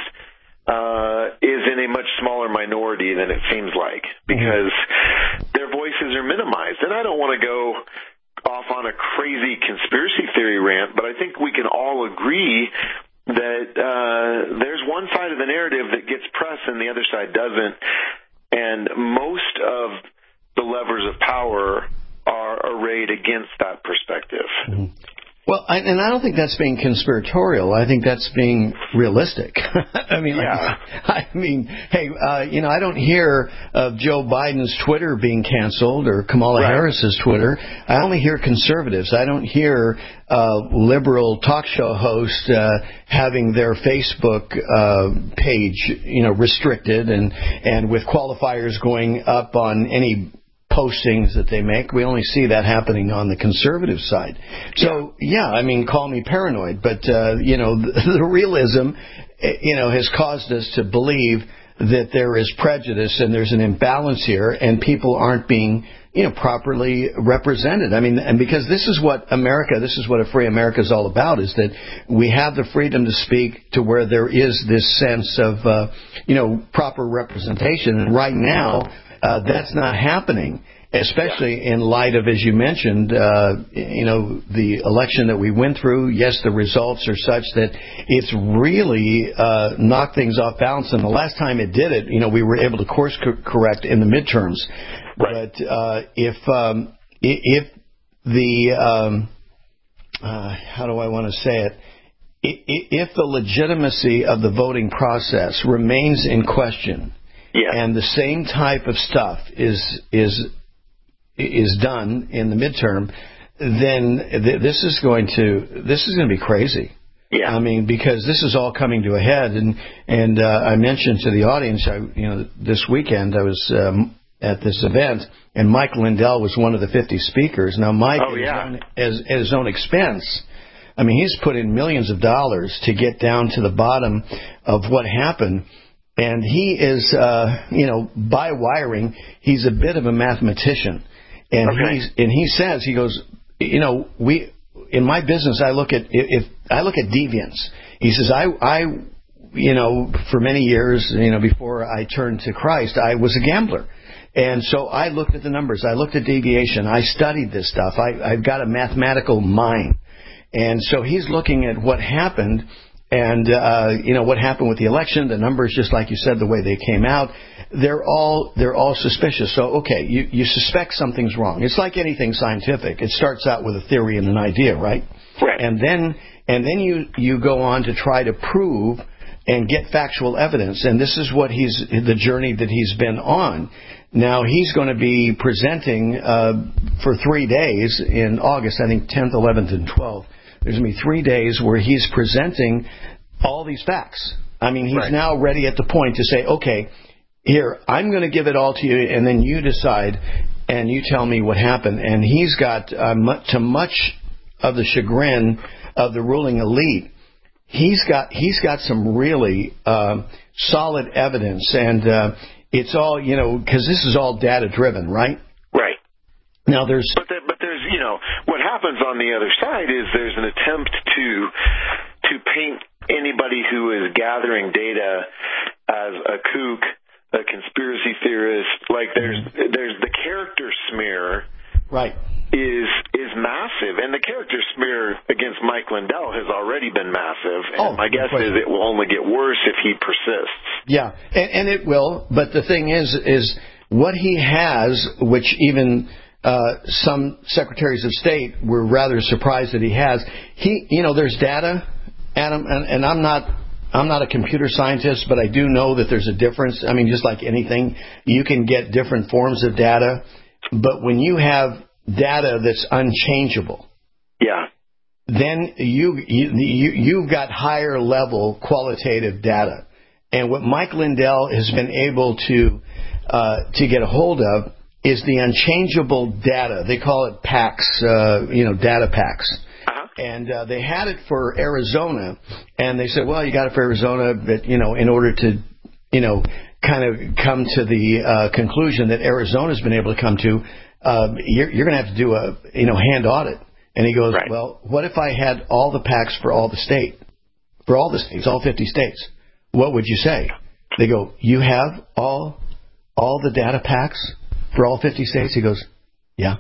[SPEAKER 15] uh, is in a much smaller minority than it seems like, because their voices are minimized. And I don't want to go off on a crazy conspiracy theory rant, but I think we can all agree that uh, there's one side of the narrative that gets press and the other side doesn't. And most of the levers of power are arrayed against that perspective.
[SPEAKER 14] Mm-hmm. Well, I, and I don't think that's being conspiratorial. I think that's being realistic. I mean,
[SPEAKER 15] yeah.
[SPEAKER 14] I, I mean, hey, uh, you know, I don't hear of Joe Biden's Twitter being canceled or Kamala right. Harris's Twitter. I only hear conservatives. I don't hear uh, liberal talk show hosts uh, having their Facebook uh, page, you know, restricted and and with qualifiers going up on any postings that they make. We only see that happening on the conservative side. So, yeah, I mean, call me paranoid, but, uh, you know, the, the realism, you know, has caused us to believe that there is prejudice and there's an imbalance here and people aren't being, you know, properly represented. I mean, and because this is what America, this is what a free America is all about, is that we have the freedom to speak to where there is this sense of, uh, you know, proper representation. And right now, Uh, that's not happening, especially in light of, as you mentioned, uh, you know, the election that we went through. Yes, the results are such that it's really uh, knocked things off balance. And the last time it did it, you know, we were able to course co- correct in the midterms.
[SPEAKER 15] Right.
[SPEAKER 14] But uh, if um, if the um, uh, how do I want to say it? If the legitimacy of the voting process remains in question,
[SPEAKER 15] yeah.
[SPEAKER 14] and the same type of stuff is is is done in the midterm, then th- this is going to this is going to be crazy.
[SPEAKER 15] Yeah.
[SPEAKER 14] I mean, because this is all coming to a head, and and uh, I mentioned to the audience, I, you know, this weekend I was um, at this event, and Mike Lindell was one of the fifty speakers. Now, Mike,
[SPEAKER 15] oh, yeah.
[SPEAKER 14] at, his own, as, at his own expense, I mean, he's put in millions of dollars to get down to the bottom of what happened. And he is, uh, you know, by wiring, he's a bit of a mathematician. And
[SPEAKER 15] okay.
[SPEAKER 14] he's, and he says, he goes, you know, we, in my business, I look at, if I look at deviance. He says, I, I, you know, for many years, you know, before I turned to Christ, I was a gambler. And so I looked at the numbers. I looked at deviation. I studied this stuff. I, I've got a mathematical mind. And so he's looking at what happened. And, uh, you know, what happened with the election, the numbers, just like you said, the way they came out, they're all they're all suspicious. So, okay, you, you suspect something's wrong. It's like anything scientific. It starts out with a theory and an idea, right?
[SPEAKER 15] Right.
[SPEAKER 14] And then and then you, you go on to try to prove and get factual evidence. And this is what he's the journey that he's been on. Now, he's going to be presenting uh, for three days in August, I think tenth, eleventh, and twelfth. There's going to be three days where he's presenting all these facts. I mean, he's
[SPEAKER 15] right.
[SPEAKER 14] now ready at the point to say, okay, here, I'm going to give it all to you, and then you decide, and you tell me what happened. And he's got, uh, much, to much of the chagrin of the ruling elite, he's got he's got some really uh, solid evidence, and uh, it's all, you know, because this is all data driven, right?
[SPEAKER 15] Right.
[SPEAKER 14] Now there's
[SPEAKER 15] but there, but there's you know what happens on the other side is there's an attempt to to paint anybody who is gathering data as a kook, a conspiracy theorist. Like there's there's the character smear,
[SPEAKER 14] right?
[SPEAKER 15] Is is massive, and the character smear against Mike Lindell has already been massive. And
[SPEAKER 14] oh,
[SPEAKER 15] my guess is it will only get worse if he persists.
[SPEAKER 14] Yeah, and, and it will. But the thing is, is what he has, which even uh, some secretaries of state were rather surprised that he has. He, you know, there's data, Adam, and, and I'm not. I'm not a computer scientist, but I do know that there's a difference. I mean, just like anything, you can get different forms of data. But when you have data that's unchangeable,
[SPEAKER 15] yeah,
[SPEAKER 14] then you, you, you, you've got higher level qualitative data. And what Mike Lindell has been able to uh, to get a hold of is the unchangeable data. They call it PACS, uh, you know, data PACS. And uh, they had it for Arizona, and they said, well, you got it for Arizona, but, you know, in order to, you know, kind of come to the uh, conclusion that Arizona's been able to come to, uh, you're, you're going to have to do a, you know, hand audit. And he goes, right. Well, what if I had all the PACs for all the state, for all the states, all fifty states? What would you say? They go, you have all, all the data PACs for all fifty states? He goes, yeah.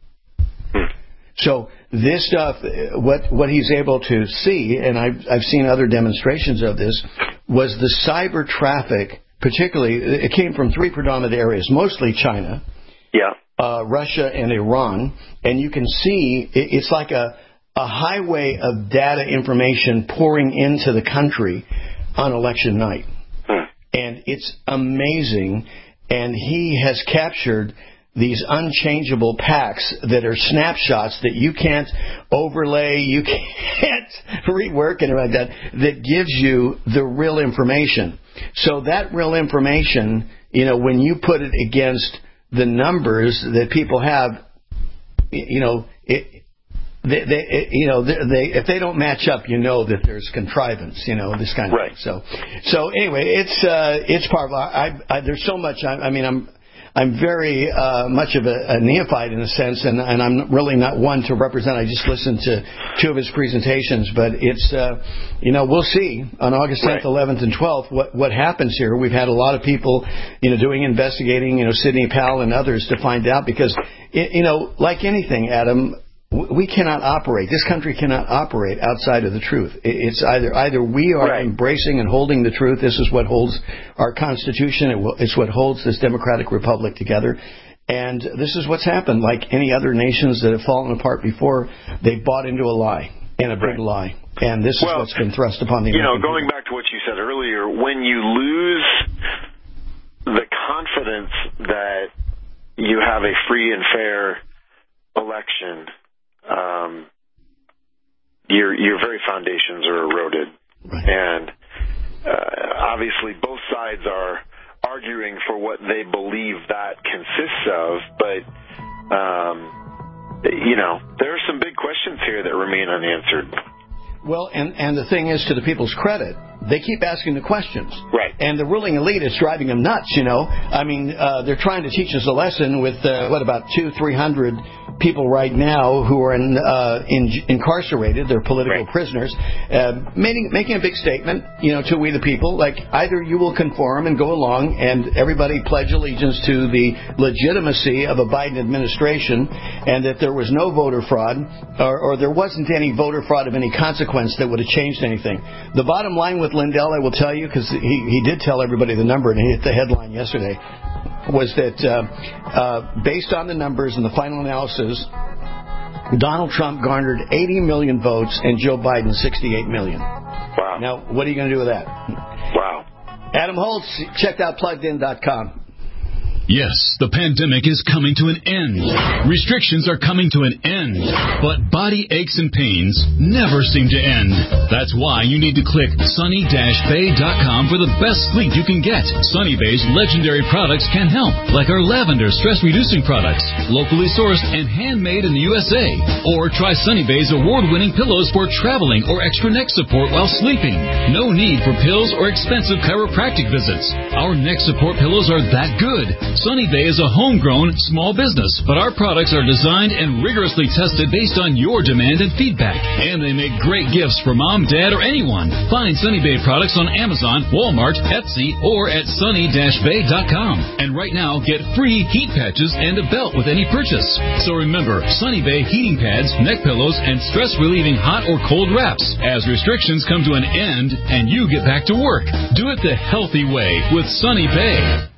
[SPEAKER 14] So this stuff, what what he's able to see, and I've I've seen other demonstrations of this, was the cyber traffic. Particularly, it came from three predominant areas, mostly China,
[SPEAKER 15] yeah,
[SPEAKER 14] uh, Russia, and Iran. And you can see it, it's like a a highway of data information pouring into the country on election night, hmm. and it's amazing. And he has captured these unchangeable PACs that are snapshots that you can't overlay, you can't rework, and like that, that gives you the real information. So that real information, you know, when you put it against the numbers that people have, you know, it, they, they it, you know, they, they, if they don't match up, you know that there's contrivance, you know, this kind of
[SPEAKER 15] right.
[SPEAKER 14] thing. So, so anyway, it's uh, it's part of. I, I, there's so much. I, I mean, I'm. I'm very uh, much of a, a neophyte in a sense, and, and I'm really not one to represent. I just listened to two of his presentations, but it's, uh, you know, we'll see on August tenth, right. eleventh, and twelfth what, what happens here. We've had a lot of people, you know, doing investigating, you know, Sidney Powell and others to find out because, it, you know, like anything, Adam, we cannot operate. This country cannot operate outside of the truth. It's either either we are right. embracing and holding the truth. This is what holds our Constitution. It's what holds this democratic republic together. And this is what's happened. Like any other nations that have fallen apart before, they bought into a lie, and a big right. lie. And this
[SPEAKER 15] well,
[SPEAKER 14] is what's been thrust upon the
[SPEAKER 15] American
[SPEAKER 14] You know,
[SPEAKER 15] going people. Back to what you said earlier, when you lose the confidence that you have a free and fair election, Um, your your very foundations are eroded,
[SPEAKER 14] right.
[SPEAKER 15] and uh, obviously both sides are arguing for what they believe that consists of. But um, you know, there are some big questions here that remain unanswered.
[SPEAKER 14] Well, and and the thing is, to the people's credit, they keep asking the questions.
[SPEAKER 15] Right.
[SPEAKER 14] And the ruling elite is driving them nuts, you know. I mean, uh, they're trying to teach us a lesson with, uh, what, about two, three hundred people right now who are in, uh, in, incarcerated. They're political
[SPEAKER 15] right.
[SPEAKER 14] prisoners, uh, making, making a big statement, you know, to we the people, like either you will conform and go along and everybody pledge allegiance to the legitimacy of a Biden administration and that there was no voter fraud or, or there wasn't any voter fraud of any consequence that would have changed anything. The bottom line with Lindell, I will tell you, because he, he did tell everybody the number and he hit the headline yesterday, was that uh, uh, based on the numbers and the final analysis, Donald Trump garnered eighty million votes and Joe Biden sixty-eight million.
[SPEAKER 15] Wow.
[SPEAKER 14] Now, what are you going to do with that?
[SPEAKER 15] Wow.
[SPEAKER 14] Adam Holtz, checked out plugged in dot com.
[SPEAKER 12] Yes, the pandemic is coming to an end. Restrictions are coming to an end. But body aches and pains never seem to end. That's why you need to click sunny dash bay dot com for the best sleep you can get. Sunny Bay's legendary products can help, like our lavender stress-reducing products, locally sourced and handmade in the U S A. Or try Sunny Bay's award-winning pillows for traveling or extra neck support while sleeping. No need for pills or expensive chiropractic visits. Our neck support pillows are that good. Sunny Bay is a homegrown small business, but our products are designed and rigorously tested based on your demand and feedback. And they make great gifts for mom, dad, or anyone. Find Sunny Bay products on Amazon, Walmart, Etsy, or at sunny dash bay dot com. And right now, get free heat patches and a belt with any purchase. So remember, Sunny Bay heating pads, neck pillows, and stress-relieving hot or cold wraps as restrictions come to an end and you get back to work. Do it the healthy way with Sunny Bay.